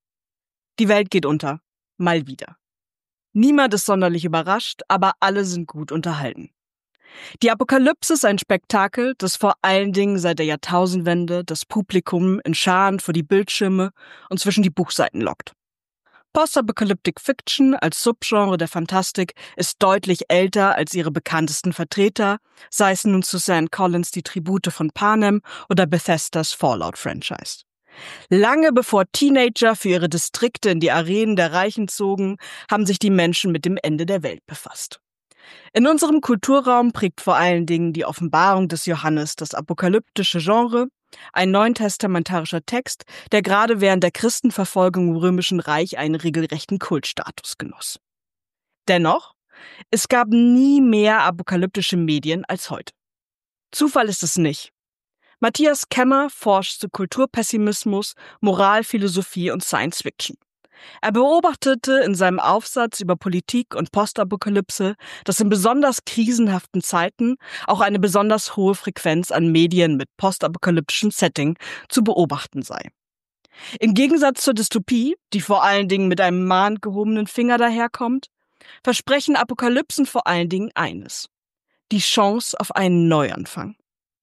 Die Welt geht unter. Mal wieder. Niemand ist sonderlich überrascht, aber alle sind gut unterhalten. Die Apokalypse ist ein Spektakel, das vor allen Dingen seit der Jahrtausendwende das Publikum in Scharen vor die Bildschirme und zwischen die Buchseiten lockt. Post-Apocalyptic Fiction als Subgenre der Fantastik ist deutlich älter als ihre bekanntesten Vertreter, sei es nun Suzanne Collins Die Tribute von Panem oder Bethesdas Fallout-Franchise. Lange bevor Teenager für ihre Distrikte in die Arenen der Reichen zogen, haben sich die Menschen mit dem Ende der Welt befasst. In unserem Kulturraum prägt vor allen Dingen die Offenbarung des Johannes das apokalyptische Genre, ein neutestamentarischer Text, der gerade während der Christenverfolgung im Römischen Reich einen regelrechten Kultstatus genoss. Dennoch, es gab nie mehr apokalyptische Medien als heute. Zufall ist es nicht. Matthias Kemmer forscht zu Kulturpessimismus, Moralphilosophie und Science Fiction. Er beobachtete in seinem Aufsatz über Politik und Postapokalypse, dass in besonders krisenhaften Zeiten auch eine besonders hohe Frequenz an Medien mit postapokalyptischem Setting zu beobachten sei. Im Gegensatz zur Dystopie, die vor allen Dingen mit einem mahnend gehobenen Finger daherkommt, versprechen Apokalypsen vor allen Dingen eines: die Chance auf einen Neuanfang.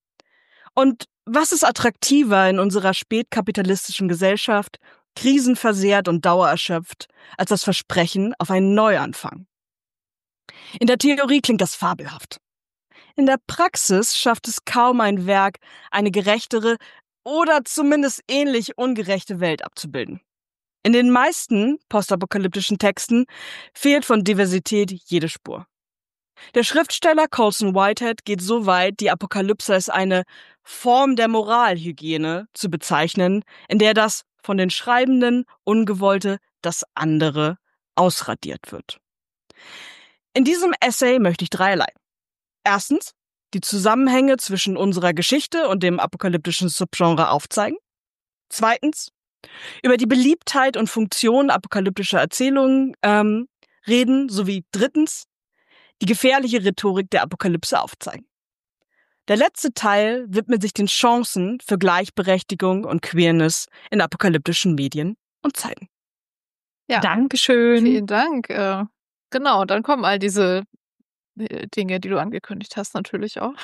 Und was ist attraktiver in unserer spätkapitalistischen Gesellschaft, krisenversehrt und dauererschöpft, als das Versprechen auf einen Neuanfang? In der Theorie klingt das fabelhaft. In der Praxis schafft es kaum ein Werk, eine gerechtere oder zumindest ähnlich ungerechte Welt abzubilden. In den meisten postapokalyptischen Texten fehlt von Diversität jede Spur. Der Schriftsteller Colson Whitehead geht so weit, die Apokalypse als eine Form der Moralhygiene zu bezeichnen, in der das von den Schreibenden Ungewollte, das andere, ausradiert wird. In diesem Essay möchte ich dreierlei. Erstens, die Zusammenhänge zwischen unserer Geschichte und dem apokalyptischen Subgenre aufzeigen. Zweitens, über die Beliebtheit und Funktion apokalyptischer Erzählungen reden, sowie drittens, die gefährliche Rhetorik der Apokalypse aufzeigen. Der letzte Teil widmet sich den Chancen für Gleichberechtigung und Queerness in apokalyptischen Medien und Zeiten. Ja, Dankeschön. vielen Dank. Genau, dann kommen all diese Dinge, die du angekündigt hast, natürlich auch.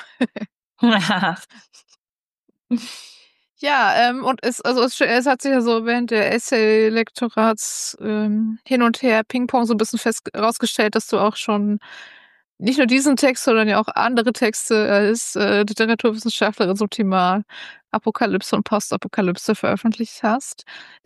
Ja, und es hat sich ja so während der Essay-Lektorats hin und her Ping-Pong so ein bisschen rausgestellt, dass du auch schon nicht nur diesen Text, sondern ja auch andere Texte als Literaturwissenschaftlerin zum Thema Apokalypse und Postapokalypse veröffentlicht hast.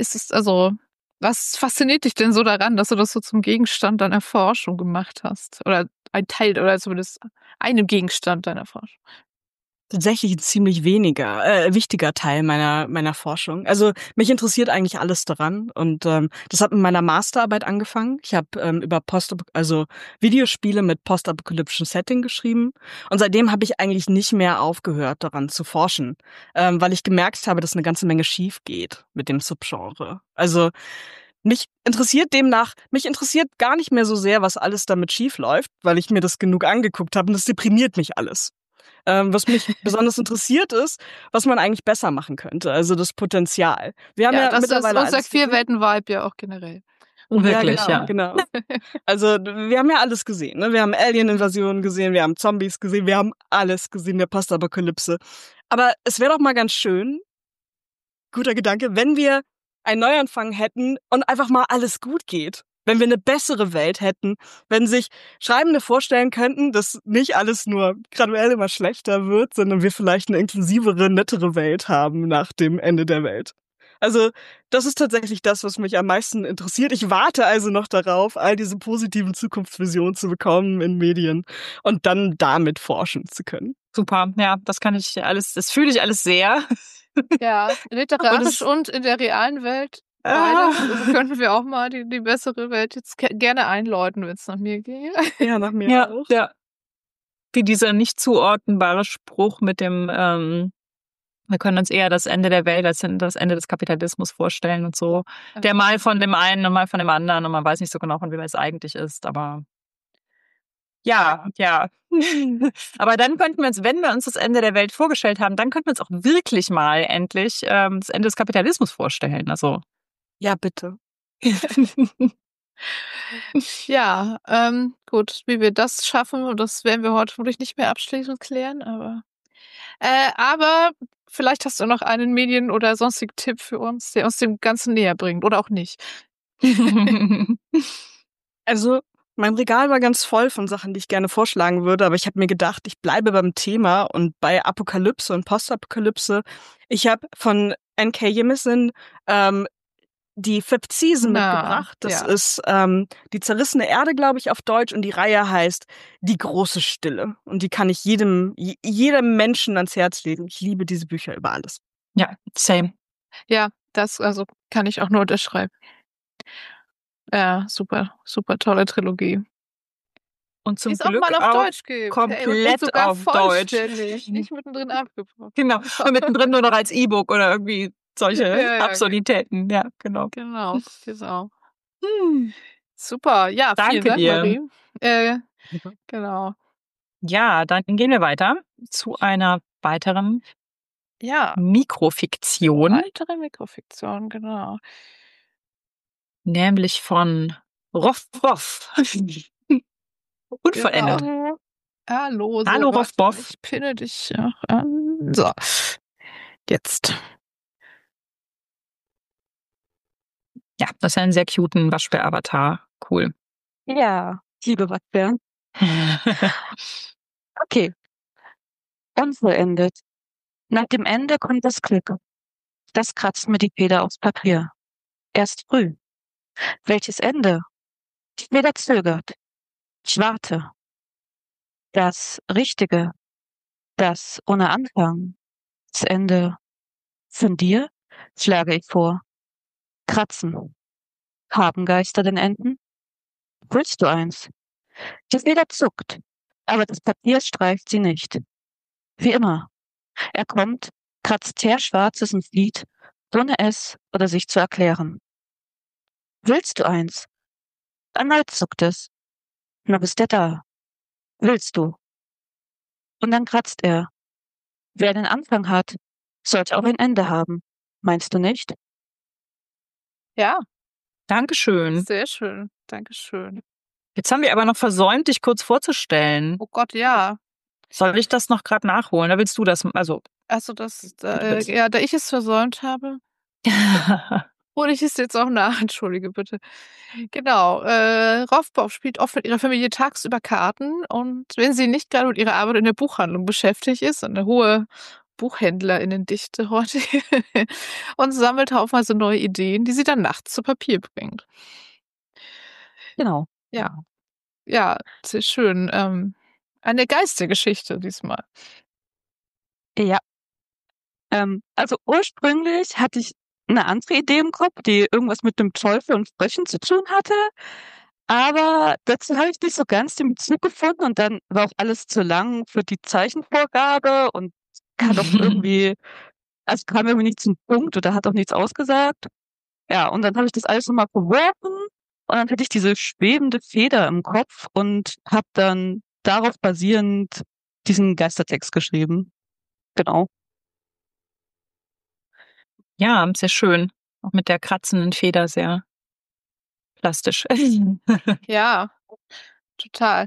Was fasziniert dich denn so daran, dass du das so zum Gegenstand deiner Forschung gemacht hast? Oder ein Teil, oder zumindest einem Gegenstand deiner Forschung? Tatsächlich ein ziemlich wichtiger Teil meiner Forschung. Also mich interessiert eigentlich alles daran und das hat mit meiner Masterarbeit angefangen. Ich habe über Videospiele mit postapokalyptischen Setting geschrieben und seitdem habe ich eigentlich nicht mehr aufgehört, daran zu forschen, weil ich gemerkt habe, dass eine ganze Menge schief geht mit dem Subgenre. Also mich interessiert gar nicht mehr so sehr, was alles damit schief läuft, weil ich mir das genug angeguckt habe und das deprimiert mich alles. Was mich besonders interessiert ist, was man eigentlich besser machen könnte, also das Potenzial. Wir haben ja das mittlerweile ist unser Queerwelten-Vibe ja auch generell. Wirklich, ja. Genau. Also wir haben ja alles gesehen. Ne? Wir haben Alien-Invasionen gesehen, wir haben Zombies gesehen, wir haben alles gesehen, der Postapokalypse. Aber es wäre doch mal ganz schön, guter Gedanke, wenn wir einen Neuanfang hätten und einfach mal alles gut geht. Wenn wir eine bessere Welt hätten, wenn sich Schreibende vorstellen könnten, dass nicht alles nur graduell immer schlechter wird, sondern wir vielleicht eine inklusivere, nettere Welt haben nach dem Ende der Welt. Also das ist tatsächlich das, was mich am meisten interessiert. Ich warte also noch darauf, all diese positiven Zukunftsvisionen zu bekommen in Medien und dann damit forschen zu können. Super, ja, das fühle ich alles sehr. Ja, literarisch und in der realen Welt. Also könnten wir auch mal die bessere Welt jetzt gerne einläuten, wenn es nach mir ginge. Ja, nach mir auch. Ja. Wie dieser nicht zuordnenbare Spruch mit dem, wir können uns eher das Ende der Welt als das Ende des Kapitalismus vorstellen und so. Der mal von dem einen und mal von dem anderen und man weiß nicht so genau, von wem es eigentlich ist, aber ja. Aber dann könnten wir uns, wenn wir uns das Ende der Welt vorgestellt haben, dann könnten wir uns auch wirklich mal endlich das Ende des Kapitalismus vorstellen. Also ja, bitte. Ja, gut, wie wir das schaffen, und das werden wir heute vermutlich nicht mehr abschließend klären, aber vielleicht hast du noch einen Medien- oder sonstigen Tipp für uns, der uns dem Ganzen näher bringt, oder auch nicht. Also, mein Regal war ganz voll von Sachen, die ich gerne vorschlagen würde, aber ich habe mir gedacht, ich bleibe beim Thema und bei Apokalypse und Postapokalypse. Ich habe von N.K. Jemisin die Fifth Season mitgebracht. Das ist die zerrissene Erde, glaube ich, auf Deutsch. Und die Reihe heißt Die große Stille. Und die kann ich jedem Menschen ans Herz legen. Ich liebe diese Bücher über alles. Ja, same. Ja, das kann ich auch nur unterschreiben. Ja, super, super tolle Trilogie. Und zum Glück auch mal auf Deutsch gibt. Komplett und sogar auf Deutsch. Nicht mittendrin abgebrochen. Genau. Und mittendrin nur noch als E-Book oder irgendwie solche Absurditäten. Ja, genau. Genau. Super. Ja, danke vielen Dank, dir. Marie. Genau. Ja, dann gehen wir weiter zu einer weiteren Mikrofiktion. Weitere Mikrofiktion, genau. Nämlich von Roff Boff. Unvollendet. Genau. Hallo, Roff Boff. Ich pinne dich auch an. So. Jetzt. Ja, das ist ein sehr cuten Waschbär-Avatar. Cool. Ja, ich liebe Waschbären. Okay. unvollendet. Nach dem Ende kommt das Glück. Das kratzt mir die Feder aufs Papier. Erst früh. Welches Ende? Die Feder zögert. Ich warte. Das Richtige. Das ohne Anfang. Das Ende. Von dir? Schlage ich vor. Kratzen. Haben Geister denn Enden? Willst du eins? Die Feder zuckt, aber das Papier streift sie nicht. Wie immer. Er kommt, kratzt Teerschwarzes und flieht, ohne es oder sich zu erklären. Willst du eins? Erneut zuckt es. Noch ist er da. Willst du? Und dann kratzt er. Wer einen Anfang hat, sollte auch ein Ende haben. Meinst du nicht? Ja, Dankeschön. sehr schön. Dankeschön. Jetzt haben wir aber noch versäumt, dich kurz vorzustellen. Oh Gott, ja. Soll ich das noch gerade nachholen? Oder willst du das? Also, Also da ich es versäumt habe, hole ich es jetzt auch nach. Entschuldige bitte. Genau. Raufbob spielt oft mit ihrer Familie tagsüber Karten und wenn sie nicht gerade mit ihrer Arbeit in der Buchhandlung beschäftigt ist, eine hohe BuchhändlerInnendichte heute, und sammelt haufenweise neue Ideen, die sie dann nachts zu Papier bringt. Genau. Ja. Ja, sehr schön. Eine Geistergeschichte diesmal. Ja. Also ursprünglich hatte ich eine andere Idee im Kopf, die irgendwas mit dem Teufel und Fröschen zu tun hatte. Aber dazu habe ich nicht so ganz den Bezug gefunden und dann war auch alles zu lang für die Zeichenvorgabe und hat auch irgendwie, also kam irgendwie nicht zum Punkt oder hat auch nichts ausgesagt. Ja, und dann habe ich das alles nochmal verworfen und dann hatte ich diese schwebende Feder im Kopf und habe dann darauf basierend diesen Geistertext geschrieben. Genau. ja, sehr schön. Auch mit der kratzenden Feder sehr plastisch. Ja, total.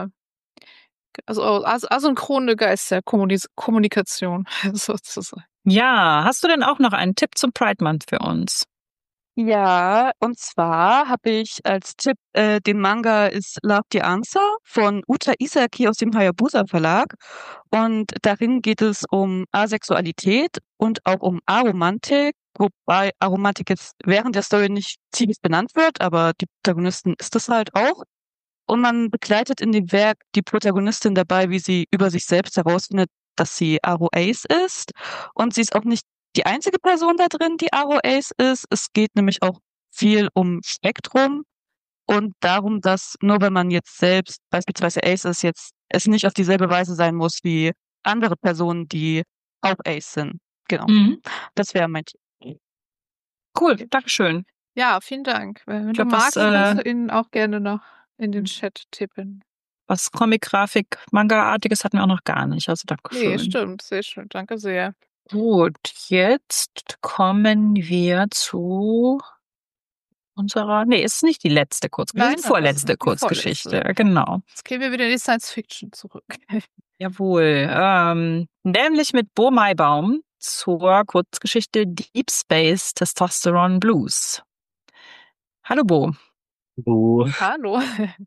Also asynchrone Geisterkommunikation sozusagen. Ja, hast du denn auch noch einen Tipp zum Pride Month für uns? Ja, und zwar habe ich als Tipp den Manga Is Love the Answer von Uta Isaki aus dem Hayabusa Verlag. Und darin geht es um Asexualität und auch um Aromantik, wobei Aromantik jetzt während der Story nicht ziemlich benannt wird, aber die Protagonistin ist es halt auch. Und man begleitet in dem Werk die Protagonistin dabei, wie sie über sich selbst herausfindet, dass sie Aro Ace ist. Und sie ist auch nicht die einzige Person da drin, die Aro Ace ist. Es geht nämlich auch viel um Spektrum und darum, dass nur wenn man jetzt selbst beispielsweise Ace ist, jetzt es nicht auf dieselbe Weise sein muss wie andere Personen, die auch Ace sind. Genau. Das wäre mein Tipp. Cool, Dankeschön. Ja, vielen Dank. Wenn du glaub, magst, was, kannst du ihn auch gerne noch in den Chat tippen. Was Comic-Grafik, Manga-artiges hatten wir auch noch gar nicht. Also Dankeschön. Nee, stimmt. Sehr schön. Danke sehr. Gut, jetzt kommen wir zu unserer, nee, ist nicht die letzte Kurzgeschichte, Nein, die das vorletzte ist die Kurzgeschichte, vorletzte. genau. Jetzt gehen wir wieder in die Science Fiction zurück. Jawohl, nämlich mit Bo Maibaum zur Kurzgeschichte Deep Space Testosterone Blues. Hallo Bo. Hallo.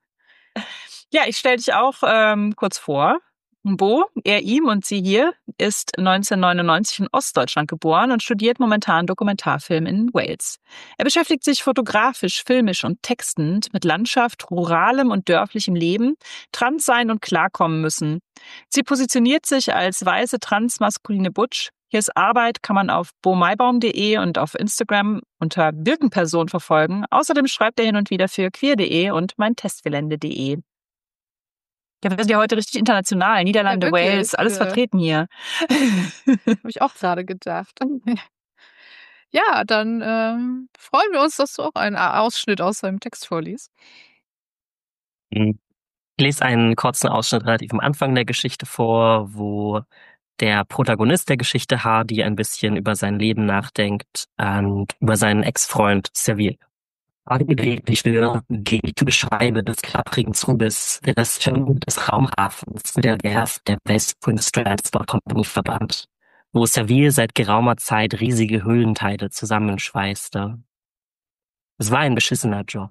Ja, ich stelle dich auch kurz vor. Bo, er, ihm und sie hier, ist 1999 in Ostdeutschland geboren und studiert momentan Dokumentarfilm in Wales. Er beschäftigt sich fotografisch, filmisch und textend mit Landschaft, ruralem und dörflichem Leben, Transsein und klarkommen müssen. Sie positioniert sich als weiße transmaskuline Butch. Hier ist Arbeit, kann man auf bomaibaum.de und auf Instagram unter Birkenperson verfolgen. Außerdem schreibt er hin und wieder für queer.de und meintestgelände.de. Ja, wir sind ja heute richtig international. Niederlande, Ja, wirklich, Wales, alles ja. vertreten hier. Habe ich auch gerade gedacht. Ja, dann freuen wir uns, dass du auch einen Ausschnitt aus seinem Text vorliest. Ich lese einen kurzen Ausschnitt relativ am Anfang der Geschichte vor, wo der Protagonist der Geschichte Hardy ein bisschen über sein Leben nachdenkt und über seinen Ex-Freund Seville. Hardy bewegt die Stirn gegen die Scheibe des klapprigen Zuges, der das Firmen des Raumhafens mit der Werft der West Prince Transport Company verband, wo Seville seit geraumer Zeit riesige Höhlenteile zusammenschweißte. Es war ein beschissener Job.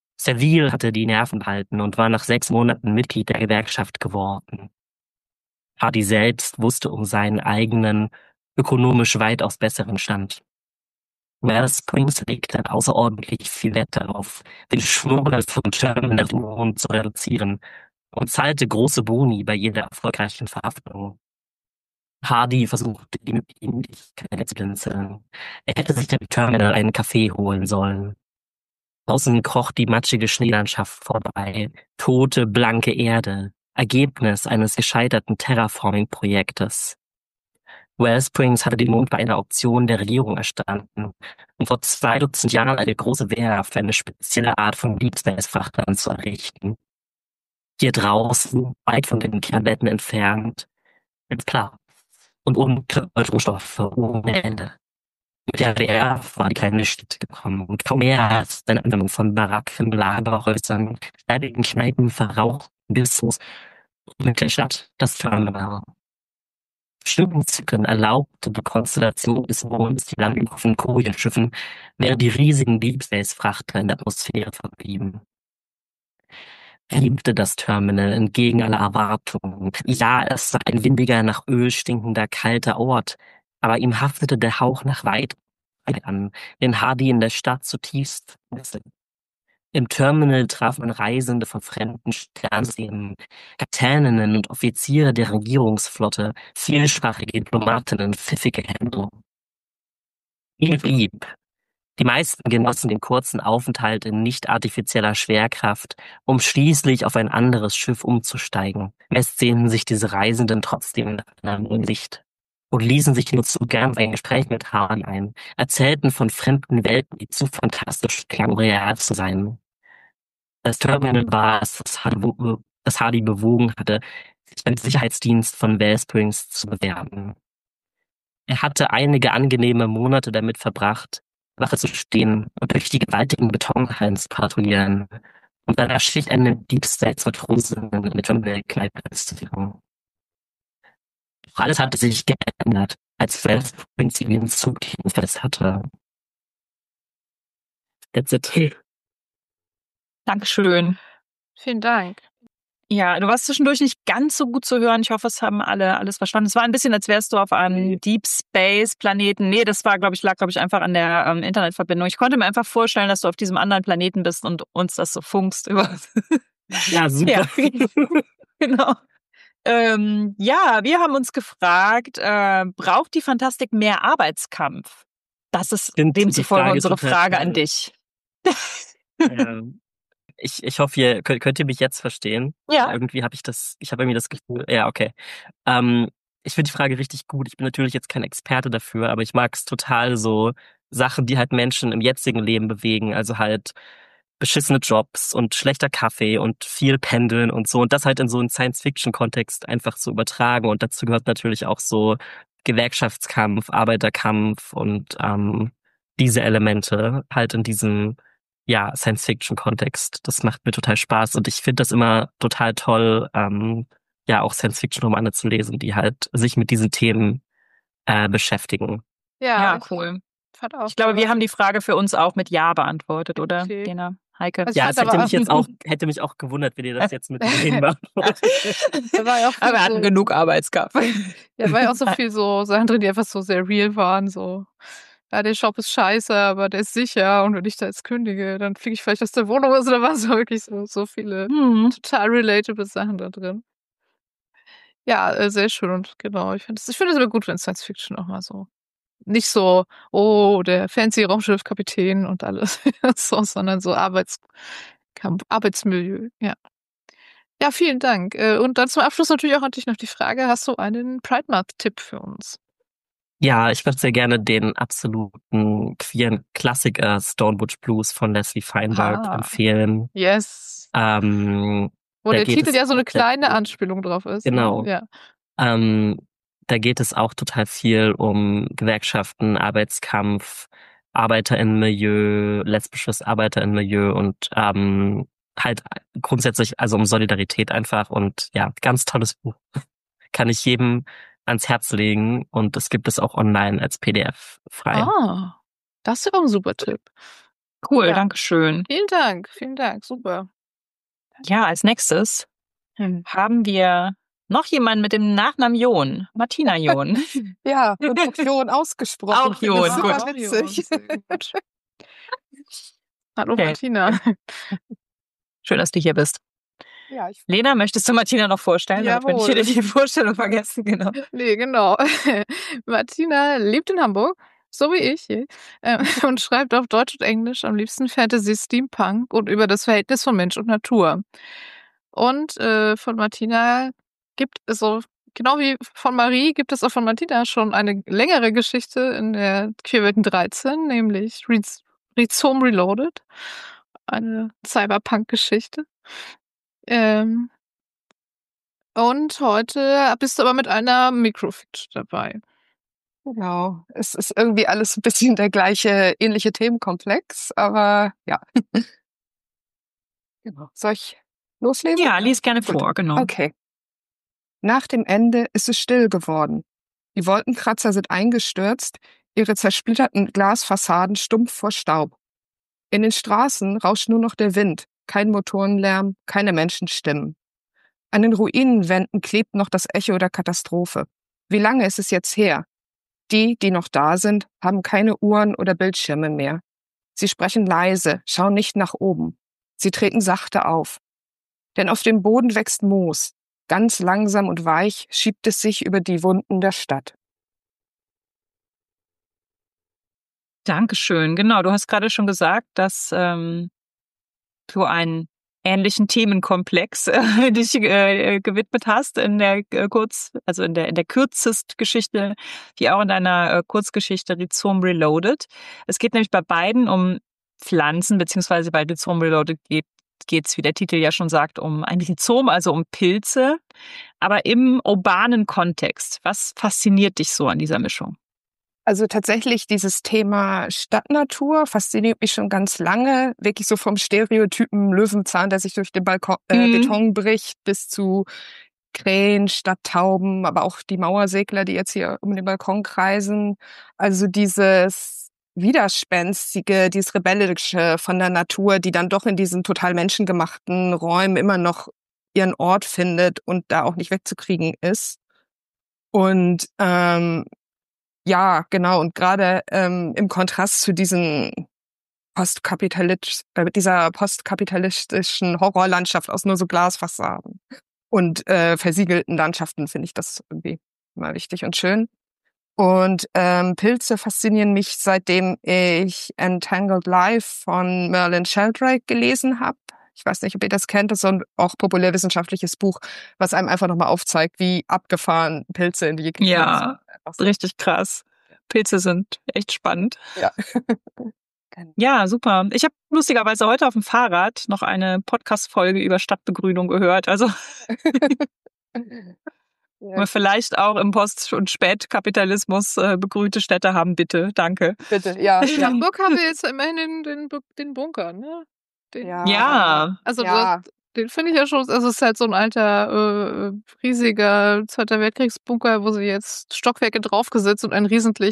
Seville hatte die Nerven behalten und war nach 6 Monaten Mitglied der Gewerkschaft geworden. Hardy selbst wusste um seinen eigenen, ökonomisch weitaus besseren Stand. Wales Springs legte außerordentlich viel Wert darauf, den Schmuggel von Terminal-Uhren zu reduzieren und zahlte große Boni bei jeder erfolgreichen Verhaftung. Hardy versuchte, ihm keine zu blinzeln. Er hätte sich im Terminal einen Kaffee holen sollen. Draußen kroch die matschige Schneelandschaft vorbei, tote, blanke Erde, Ergebnis eines gescheiterten Terraforming-Projektes. Wellsprings hatte den Mond bei einer Auktion der Regierung erstanden, um vor 2 Dutzend Jahren eine große Werft für eine spezielle Art von Deep Space-Frachtern zu errichten. Hier draußen, weit von den Kernwelten entfernt, mit Platz und Rohstoffe ohne Ende. Mit der Werft war die kleine Stadt gekommen und kaum mehr als eine Anwendung von Baracken, Lagerhäusern, steibigen Kneipen, verrauchten Bistros und mit der Stadt das Terminal. Bestimmten Zyklen erlaubte die Konstellation des Mondes die Landung von Koreenschiffen, während die riesigen Deep Space-Frachter in der Atmosphäre verblieben. Er liebte das Terminal entgegen aller Erwartungen. Ja, es war ein windiger, nach Öl stinkender, kalter Ort, aber ihm haftete der Hauch nach weit an, den Hardy in der Stadt zutiefst vermisste. Im Terminal traf man Reisende von fremden Sternsystemen, Kapitäninnen und Offiziere der Regierungsflotte, vielsprachige Diplomatinnen, pfiffige Händler. Viel blieb. Die meisten genossen den kurzen Aufenthalt in nicht artifizieller Schwerkraft, um schließlich auf ein anderes Schiff umzusteigen. Meist sehnten sich diese Reisenden trotzdem nach einem neuen Licht und ließen sich nur zu gern ein Gespräch mit Hardy ein, erzählten von fremden Welten, die zu fantastisch klangen, um real zu sein. Das Terminal war es, das Hardy bewogen hatte, sich beim Sicherheitsdienst von Wellsprings zu bewerben. Er hatte einige angenehme Monate damit verbracht, Wache zu stehen und durch die gewaltigen Betonhallen zu patrouillieren und bei der Schichtende Deep Space Matrosen mit Terminal-Kneipe zu führen. Doch alles hatte sich geändert, als Wellsprings ihn fest hatte. That's it. Dankeschön. Vielen Dank. Ja, du warst zwischendurch nicht ganz so gut zu hören. Ich hoffe, es haben alle alles verstanden. Es war ein bisschen, als wärst du auf einem Deep Space Planeten. Nee, das war, lag, glaube ich, einfach an der Internetverbindung. Ich konnte mir einfach vorstellen, dass du auf diesem anderen Planeten bist und uns das so funkst über. Ja, super. Ja, genau. Ja, wir haben uns gefragt, braucht die Fantastik mehr Arbeitskampf? Das ist demzufolge unsere Frage an dich. Ich hoffe, könnt ihr mich jetzt verstehen. Ja. Irgendwie habe ich irgendwie das Gefühl, ja, okay. Ich finde die Frage richtig gut. Ich bin natürlich jetzt kein Experte dafür, aber ich mag es total, so Sachen, die halt Menschen im jetzigen Leben bewegen. Also halt beschissene Jobs und schlechter Kaffee und viel Pendeln und so. Und das halt in so einen Science-Fiction-Kontext einfach zu übertragen. Und dazu gehört natürlich auch so Gewerkschaftskampf, Arbeiterkampf und diese Elemente halt in diesem Science-Fiction-Kontext. Das macht mir total Spaß und ich finde das immer total toll, auch Science-Fiction-Romane zu lesen, die halt sich mit diesen Themen beschäftigen. Ja, cool. Ich glaube, wir haben die Frage für uns auch mit Ja beantwortet, oder? Okay. Lena, Heike. Also ja, es hätte mich auch gewundert, wenn ihr das jetzt mit Nein beantwortet. Aber wir hatten genug Arbeitskraft. Ja, war ja auch so viel so Sachen drin, die einfach so sehr real waren, so. Ja, der Job ist scheiße, aber der ist sicher und wenn ich da jetzt kündige, dann fliege ich vielleicht aus der Wohnung. Also da waren so wirklich so viele total relatable Sachen da drin. Ja, sehr schön und genau. Ich finde es aber gut, wenn Science Fiction auch mal so nicht so, oh, der fancy Raumschiffkapitän und alles, so, sondern so Arbeitskampf, Arbeitsmilieu, ja. Ja, vielen Dank. Und dann zum Abschluss natürlich auch an dich noch die Frage, hast du einen Pride Month-Tipp für uns? Ja, ich würde sehr gerne den absoluten queeren Klassiker Stonebridge Blues von Leslie Feinberg empfehlen. Yes. Wo der Titel ja so eine kleine Anspielung drauf ist. Genau. Ja. Da geht es auch total viel um Gewerkschaften, Arbeitskampf, ArbeiterInnenmilieu, lesbisches ArbeiterInnenmilieu und halt grundsätzlich also um Solidarität einfach und ja, ganz tolles Buch. Kann ich jedem ans Herz legen und es gibt es auch online als PDF frei. Ah, das ist ja auch ein super Tipp. Cool, Dankeschön. Vielen Dank, super. Ja, als nächstes haben wir Noch jemand mit dem Nachnamen John. Martina John. Ja, und auch Jon ausgesprochen. Auch Jon, Das ist super gut. witzig. Gut. Hallo Okay. Martina. Schön, dass du hier bist. Ja, ich Lena, möchtest du Martina noch vorstellen? Damit wir nicht Jawohl. wieder die Vorstellung vergessen, genau. Nee, genau. Martina lebt in Hamburg, so wie ich, und schreibt auf Deutsch und Englisch am liebsten Fantasy, Steampunk und über das Verhältnis von Mensch und Natur. Und von Martina gibt es so, genau wie von Marie, gibt es auch von Martina schon eine längere Geschichte in der Queerwelten 13, nämlich Rhizome Reloaded, eine Cyberpunk-Geschichte. Und heute bist du aber mit einer Microfiction dabei. Genau. Es ist irgendwie alles ein bisschen der gleiche, ähnliche Themenkomplex, aber ja. Genau. Soll ich loslesen? Ja, lies gerne Gut. vor, genau. Okay. Nach dem Ende ist es still geworden. Die Wolkenkratzer sind eingestürzt, ihre zersplitterten Glasfassaden stumpf vor Staub. In den Straßen rauscht nur noch der Wind, kein Motorenlärm, keine Menschenstimmen. An den Ruinenwänden klebt noch das Echo der Katastrophe. Wie lange ist es jetzt her? Die, die noch da sind, haben keine Uhren oder Bildschirme mehr. Sie sprechen leise, schauen nicht nach oben. Sie treten sachte auf. Denn auf dem Boden wächst Moos. Ganz langsam und weich schiebt es sich über die Wunden der Stadt. Dankeschön. Genau, du hast gerade schon gesagt, dass du einen ähnlichen Themenkomplex dich gewidmet hast in der in der Kürzestgeschichte, wie auch in deiner Kurzgeschichte Rhizome Reloaded. Es geht nämlich bei beiden um Pflanzen, beziehungsweise bei Rhizome Reloaded geht's, wie der Titel ja schon sagt, um ein Rhizom, also um Pilze, aber im urbanen Kontext. Was fasziniert dich so an dieser Mischung? Also tatsächlich dieses Thema Stadtnatur fasziniert mich schon ganz lange. Wirklich so vom Stereotypen Löwenzahn, der sich durch den Beton bricht, bis zu Krähen, Stadttauben, aber auch die Mauersegler, die jetzt hier um den Balkon kreisen. Also dieses Widerspenstige, dieses Rebellische von der Natur, die dann doch in diesen total menschengemachten Räumen immer noch ihren Ort findet und da auch nicht wegzukriegen ist. Und ja, genau. Und gerade im Kontrast zu dieser postkapitalistischen Horrorlandschaft aus nur so Glasfassaden und versiegelten Landschaften finde ich das irgendwie immer wichtig und schön. Und Pilze faszinieren mich, seitdem ich Entangled Life von Merlin Sheldrake gelesen habe. Ich weiß nicht, ob ihr das kennt. Das ist so ein auch populärwissenschaftliches Buch, was einem einfach nochmal aufzeigt, wie abgefahren Pilze in die Ja, richtig krass. Pilze sind echt spannend. Ja. Ja, super. Ich habe lustigerweise heute auf dem Fahrrad noch eine Podcast-Folge über Stadtbegrünung gehört. Also wir vielleicht auch im Post- und Spätkapitalismus begrünte Städte haben, bitte. Danke. Bitte, ja. In Hamburg haben wir jetzt immerhin den Bunker, ne? Ja. Also ja. den finde ich ja schon, also es ist halt so ein alter, riesiger Zweiter Weltkriegsbunker, wo sie jetzt Stockwerke draufgesetzt und einen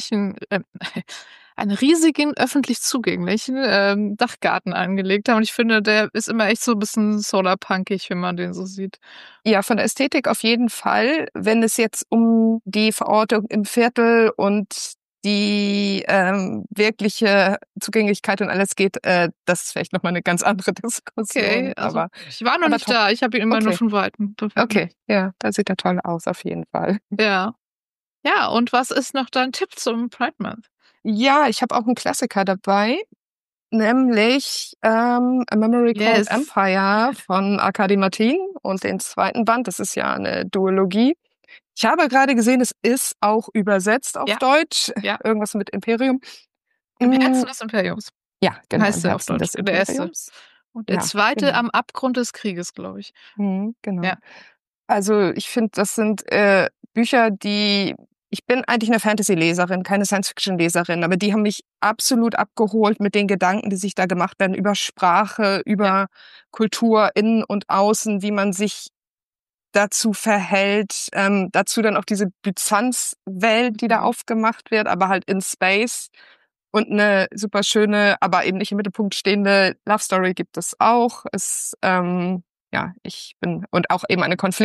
riesigen öffentlich zugänglichen Dachgarten angelegt haben. Und ich finde, der ist immer echt so ein bisschen solarpunkig, wenn man den so sieht. Ja, von der Ästhetik auf jeden Fall. Wenn es jetzt um die Verortung im Viertel und die wirkliche Zugänglichkeit und alles geht, das ist vielleicht nochmal eine ganz andere Diskussion. Okay, also aber ich war noch nicht da, ich habe ihn immer nur von Weitem. Okay, ja, da sieht er toll aus, auf jeden Fall. Ja. Ja, und was ist noch dein Tipp zum Pride Month? Ja, ich habe auch einen Klassiker dabei, nämlich A Memory Called Empire von Arkady Martin und den zweiten Band. Das ist ja eine Duologie. Ich habe gerade gesehen, es ist auch übersetzt auf Deutsch. Ja. Irgendwas mit Imperium. Im Herzen des Imperiums. Ja, genau. Heißt er auf Deutsch. Der erste. Und der zweite am Abgrund des Krieges, glaube ich. Genau. Ja. Also ich finde, das sind Bücher, ich bin eigentlich eine Fantasy-Leserin, keine Science-Fiction-Leserin, aber die haben mich absolut abgeholt mit den Gedanken, die sich da gemacht werden über Sprache, über Kultur innen und außen, wie man sich dazu verhält, dazu dann auch diese Byzanz-Welt, die da aufgemacht wird, aber halt in Space und eine super schöne, aber eben nicht im Mittelpunkt stehende Love Story gibt es auch. Und auch eben eine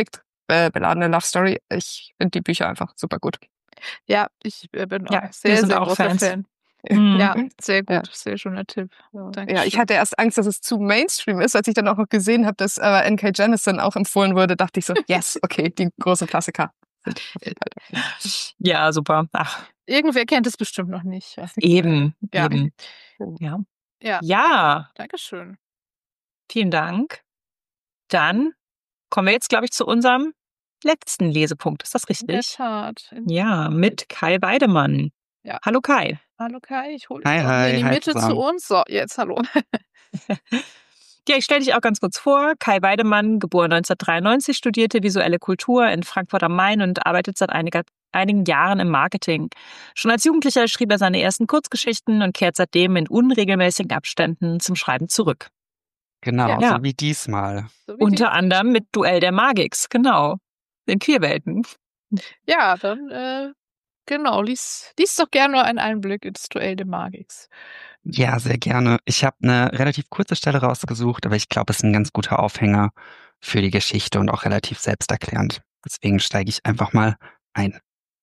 beladene Love Story. Ich finde die Bücher einfach super gut. Ja, ich bin Ja, auch wir sehr, sind sehr auch großer Fans. Fan. Mhm. Ja, sehr Ja. gut, sehr schöner Tipp. Ja, ich Dankeschön. hatte erst Angst, dass es zu Mainstream ist. Als ich dann auch noch gesehen habe, dass N.K. Jemisin auch empfohlen wurde, dachte ich so, yes, okay, die großen Klassiker. sind auf jeden Fall dabei. Ja, super. Ach, Irgendwer kennt es bestimmt noch nicht. eben, Ja. eben. Ja. Ja, Ja, Dankeschön. vielen Dank. Dann kommen wir jetzt, glaube ich, zu unserem letzten Lesepunkt. Ist das In der richtig? Tat. Ja, mit Kai Weidemann. Ja. Hallo Kai. Hallo Kai, ich hole Hi, dich auch hier in hi, die hi Mitte zu zusammen. uns. So, jetzt hallo. Ja, ich stelle dich auch ganz kurz vor. Kai Weidemann, geboren 1993, studierte visuelle Kultur in Frankfurt am Main und arbeitet seit einigen Jahren im Marketing. Schon als Jugendlicher schrieb er seine ersten Kurzgeschichten und kehrt seitdem in unregelmäßigen Abständen zum Schreiben zurück. Genau, Ja. so wie diesmal. So wie Unter anderem mit Duell der Magix, genau. In Queerwelten. Ja, dann genau, lies doch gerne nur einen Einblick ins Duell der Magix. Ja, sehr gerne. Ich habe eine relativ kurze Stelle rausgesucht, aber ich glaube, es ist ein ganz guter Aufhänger für die Geschichte und auch relativ selbsterklärend. Deswegen steige ich einfach mal ein.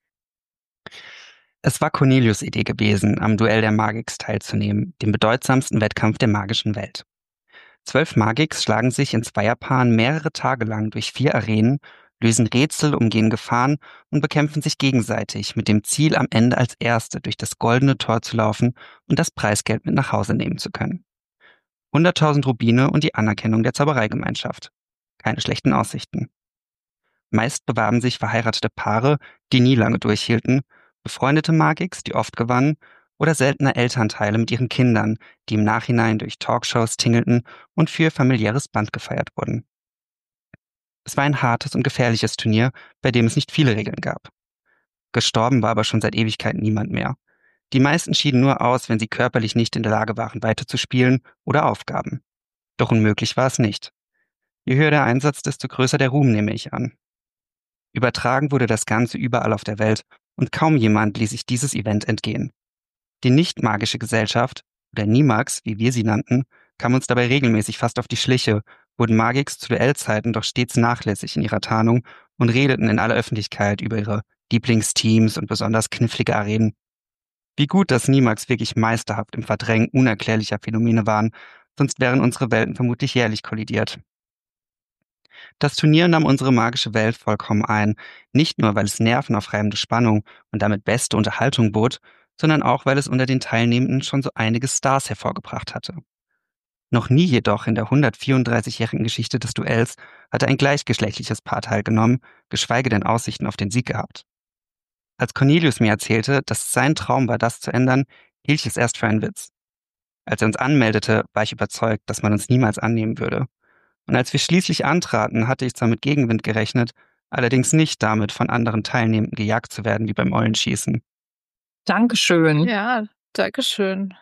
Es war Cornelius' Idee gewesen, am Duell der Magix teilzunehmen, dem bedeutsamsten Wettkampf der magischen Welt. 12 Magix schlagen sich in Zweierpaaren mehrere Tage lang durch 4 Arenen, lösen Rätsel, umgehen Gefahren und bekämpfen sich gegenseitig mit dem Ziel, am Ende als Erste durch das goldene Tor zu laufen und das Preisgeld mit nach Hause nehmen zu können. 100.000 Rubine und die Anerkennung der Zaubereigemeinschaft. Keine schlechten Aussichten. Meist bewarben sich verheiratete Paare, die nie lange durchhielten, befreundete Magix, die oft gewannen, oder seltene Elternteile mit ihren Kindern, die im Nachhinein durch Talkshows tingelten und für ihr familiäres Band gefeiert wurden. Es war ein hartes und gefährliches Turnier, bei dem es nicht viele Regeln gab. Gestorben war aber schon seit Ewigkeiten niemand mehr. Die meisten schieden nur aus, wenn sie körperlich nicht in der Lage waren, weiterzuspielen oder Aufgaben. Doch unmöglich war es nicht. Je höher der Einsatz, desto größer der Ruhm, nehme ich an. Übertragen wurde das Ganze überall auf der Welt und kaum jemand ließ sich dieses Event entgehen. Die nicht-magische Gesellschaft, oder Nimax, wie wir sie nannten, kam uns dabei regelmäßig fast auf die Schliche, wurden Magix zu Duellzeiten doch stets nachlässig in ihrer Tarnung und redeten in aller Öffentlichkeit über ihre Lieblingsteams und besonders knifflige Arenen. Wie gut, dass Nimax wirklich meisterhaft im Verdrängen unerklärlicher Phänomene waren, sonst wären unsere Welten vermutlich jährlich kollidiert. Das Turnier nahm unsere magische Welt vollkommen ein, nicht nur, weil es nervenaufreibende Spannung und damit beste Unterhaltung bot, sondern auch, weil es unter den Teilnehmenden schon so einige Stars hervorgebracht hatte. Noch nie jedoch in der 134-jährigen Geschichte des Duells hatte ein gleichgeschlechtliches Paar teilgenommen, geschweige denn Aussichten auf den Sieg gehabt. Als Cornelius mir erzählte, dass es sein Traum war, das zu ändern, hielt ich es erst für einen Witz. Als er uns anmeldete, war ich überzeugt, dass man uns niemals annehmen würde. Und als wir schließlich antraten, hatte ich zwar mit Gegenwind gerechnet, allerdings nicht damit, von anderen Teilnehmenden gejagt zu werden wie beim Eulenschießen. Dankeschön. Ja, Dankeschön.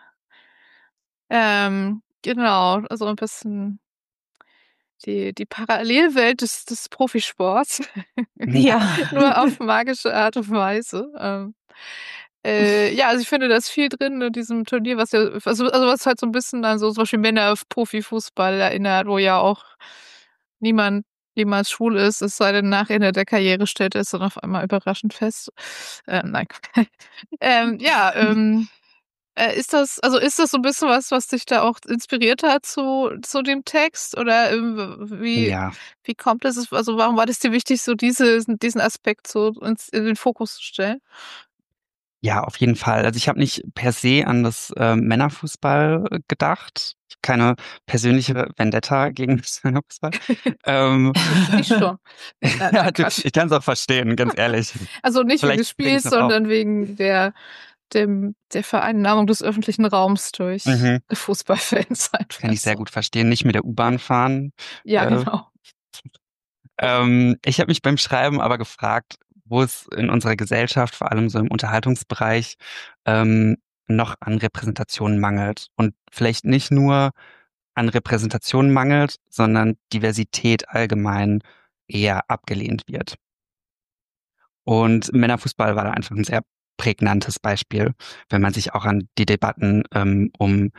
Genau, also ein bisschen die Parallelwelt des Profisports. Ja. Nur auf magische Art und Weise. Ja, also ich finde, da ist viel drin in diesem Turnier, was ja, also was halt so ein bisschen an so zum Beispiel Männer auf Profifußball erinnert, wo ja auch niemand jemals schwul ist, es sei denn nach Ende der Karriere stellt er es dann auf einmal überraschend fest. Nein. Ja, ist das so ein bisschen was dich da auch inspiriert hat zu dem Text? Oder Ja. wie kommt es? Also warum war das dir wichtig, so diesen Aspekt so in den Fokus zu stellen? Ja, auf jeden Fall. Also ich habe nicht per se an das Männerfußball gedacht. Ich habe keine persönliche Vendetta gegen das Männerfußball. Ich schon. Ja, ich kann es auch verstehen, ganz ehrlich. Also nicht wegen des Vielleicht bringe ich Spiels, noch auf. sondern wegen der Vereinnahmung des öffentlichen Raums durch Fußballfans einfach. Kann ich sehr gut verstehen. Nicht mit der U-Bahn fahren. Ja, genau. Ich habe mich beim Schreiben aber gefragt, wo es in unserer Gesellschaft, vor allem so im Unterhaltungsbereich, noch an Repräsentationen mangelt. Und vielleicht nicht nur an Repräsentationen mangelt, sondern Diversität allgemein eher abgelehnt wird. Und Männerfußball war da einfach ein sehr prägnantes Beispiel, wenn man sich auch an die Debatten um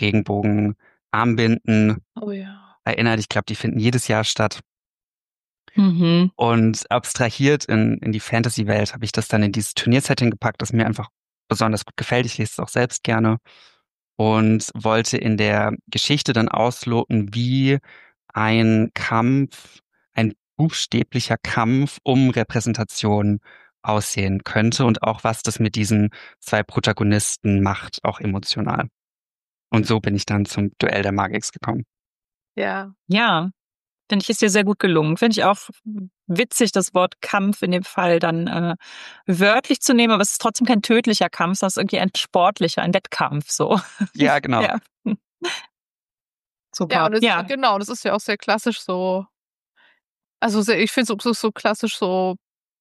Regenbogenarmbinden Oh ja. erinnert. Ich glaube, die finden jedes Jahr statt. Mhm. Und abstrahiert in die Fantasy-Welt habe ich das dann in dieses Turniersetting gepackt, das mir einfach besonders gut gefällt. Ich lese es auch selbst gerne und wollte in der Geschichte dann ausloten, wie ein buchstäblicher Kampf um Repräsentation aussehen könnte und auch was das mit diesen 2 Protagonisten macht, auch emotional. Und so bin ich dann zum Duell der Magix gekommen. Ja. Ja, finde ich, ist dir sehr gut gelungen. Finde ich auch witzig, das Wort Kampf in dem Fall dann wörtlich zu nehmen, aber es ist trotzdem kein tödlicher Kampf, sondern es ist irgendwie ein sportlicher, ein Wettkampf so. Ja, genau. Ja. Super. Ja, und genau, das ist ja auch sehr klassisch so. Also ich finde es so klassisch so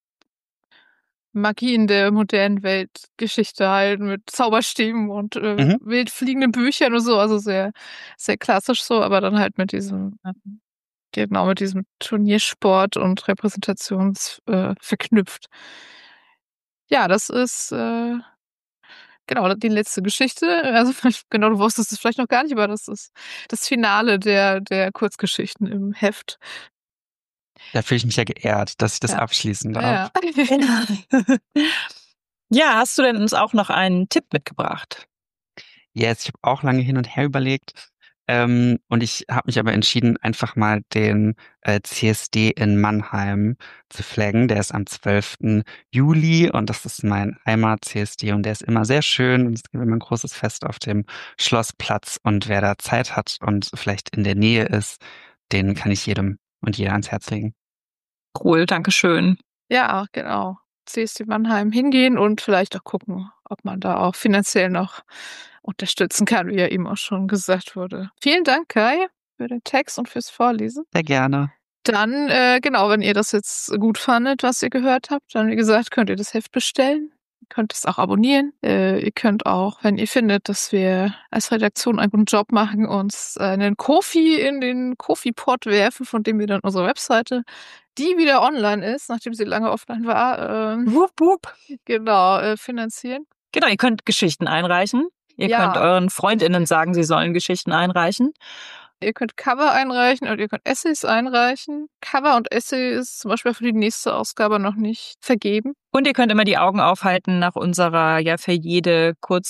Magie in der modernen Weltgeschichte halt mit Zauberstäben und wild fliegenden Büchern und so. Also sehr, sehr klassisch so, aber dann halt mit diesem Turniersport und Repräsentation verknüpft. Ja, das ist genau die letzte Geschichte. Also genau, du wusstest es vielleicht noch gar nicht, aber das ist das Finale der Kurzgeschichten im Heft. Da fühle ich mich ja geehrt, dass ich das abschließen darf. Ja. Ja, hast du denn uns auch noch einen Tipp mitgebracht? Yes, ich habe auch lange hin und her überlegt. Und ich habe mich aber entschieden, einfach mal den CSD in Mannheim zu flaggen. Der ist am 12. Juli und das ist mein Heimat-CSD und der ist immer sehr schön. Und es gibt immer ein großes Fest auf dem Schlossplatz und wer da Zeit hat und vielleicht in der Nähe ist, den kann ich jedem und jeder ans Herz legen. Cool, danke schön. Ja, genau. CSD Mannheim hingehen und vielleicht auch gucken, ob man da auch finanziell noch unterstützen kann, wie ja eben auch schon gesagt wurde. Vielen Dank, Kai, für den Text und fürs Vorlesen. Sehr gerne. Dann, genau, wenn ihr das jetzt gut fandet, was ihr gehört habt, dann, wie gesagt, könnt ihr das Heft bestellen. Ihr könnt es auch abonnieren. Ihr könnt auch, wenn ihr findet, dass wir als Redaktion einen guten Job machen, uns einen Ko-fi in den Ko-fi-Pot werfen, von dem wir dann unsere Webseite, die wieder online ist, nachdem sie lange offline war, genau, finanzieren. Genau, ihr könnt Geschichten einreichen. Ihr könnt euren FreundInnen sagen, sie sollen Geschichten einreichen. Ihr könnt Cover einreichen und ihr könnt Essays einreichen. Cover und Essay ist zum Beispiel für die nächste Ausgabe noch nicht vergeben. Und ihr könnt immer die Augen aufhalten nach unserer für jede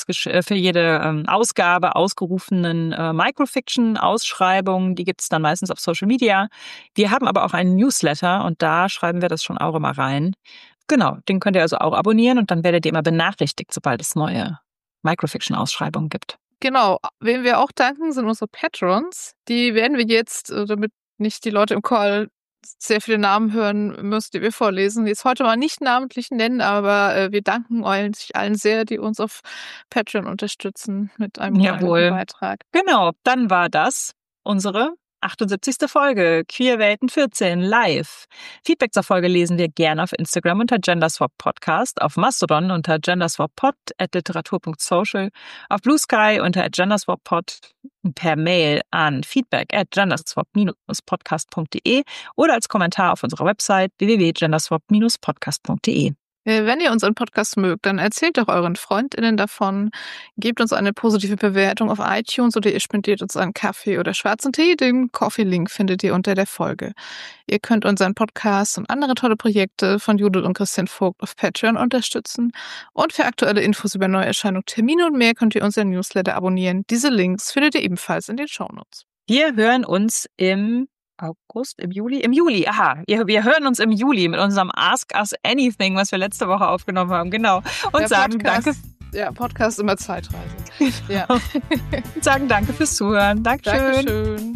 Ausgabe ausgerufenen Microfiction-Ausschreibung. Die gibt's dann meistens auf Social Media. Wir haben aber auch einen Newsletter und da schreiben wir das schon auch immer rein. Genau, den könnt ihr also auch abonnieren und dann werdet ihr immer benachrichtigt, sobald es neue Microfiction-Ausschreibungen gibt. Genau, wem wir auch danken, sind unsere Patrons. Die werden wir jetzt, damit nicht die Leute im Call sehr viele Namen hören müssen, die wir vorlesen, jetzt heute mal nicht namentlich nennen, aber wir danken euch allen sehr, die uns auf Patreon unterstützen mit einem Beitrag. Genau, dann war das unsere 78. Folge Queer Welten 14 live. Feedback zur Folge lesen wir gerne auf Instagram unter Genderswap Podcast, auf Mastodon unter genderswappod @literatur.social, auf Blue Sky unter @genderswappod, per Mail an feedback@genderswap-podcast.de oder als Kommentar auf unserer Website www.genderswap-podcast.de. Wenn ihr unseren Podcast mögt, dann erzählt doch euren FreundInnen davon, gebt uns eine positive Bewertung auf iTunes oder ihr spendiert uns einen Kaffee oder schwarzen Tee. Den Coffee-Link findet ihr unter der Folge. Ihr könnt unseren Podcast und andere tolle Projekte von Judith und Christian Vogt auf Patreon unterstützen. Und für aktuelle Infos über Neuerscheinungen, Termine und mehr könnt ihr unseren Newsletter abonnieren. Diese Links findet ihr ebenfalls in den Shownotes. Wir hören uns im Juli. Aha, wir hören uns im Juli mit unserem Ask Us Anything, was wir letzte Woche aufgenommen haben, genau. Und der sagen Podcast, danke. Ja, Podcast immer Zeitreise. Ja. Und sagen danke fürs Zuhören. Dankeschön. Dankeschön.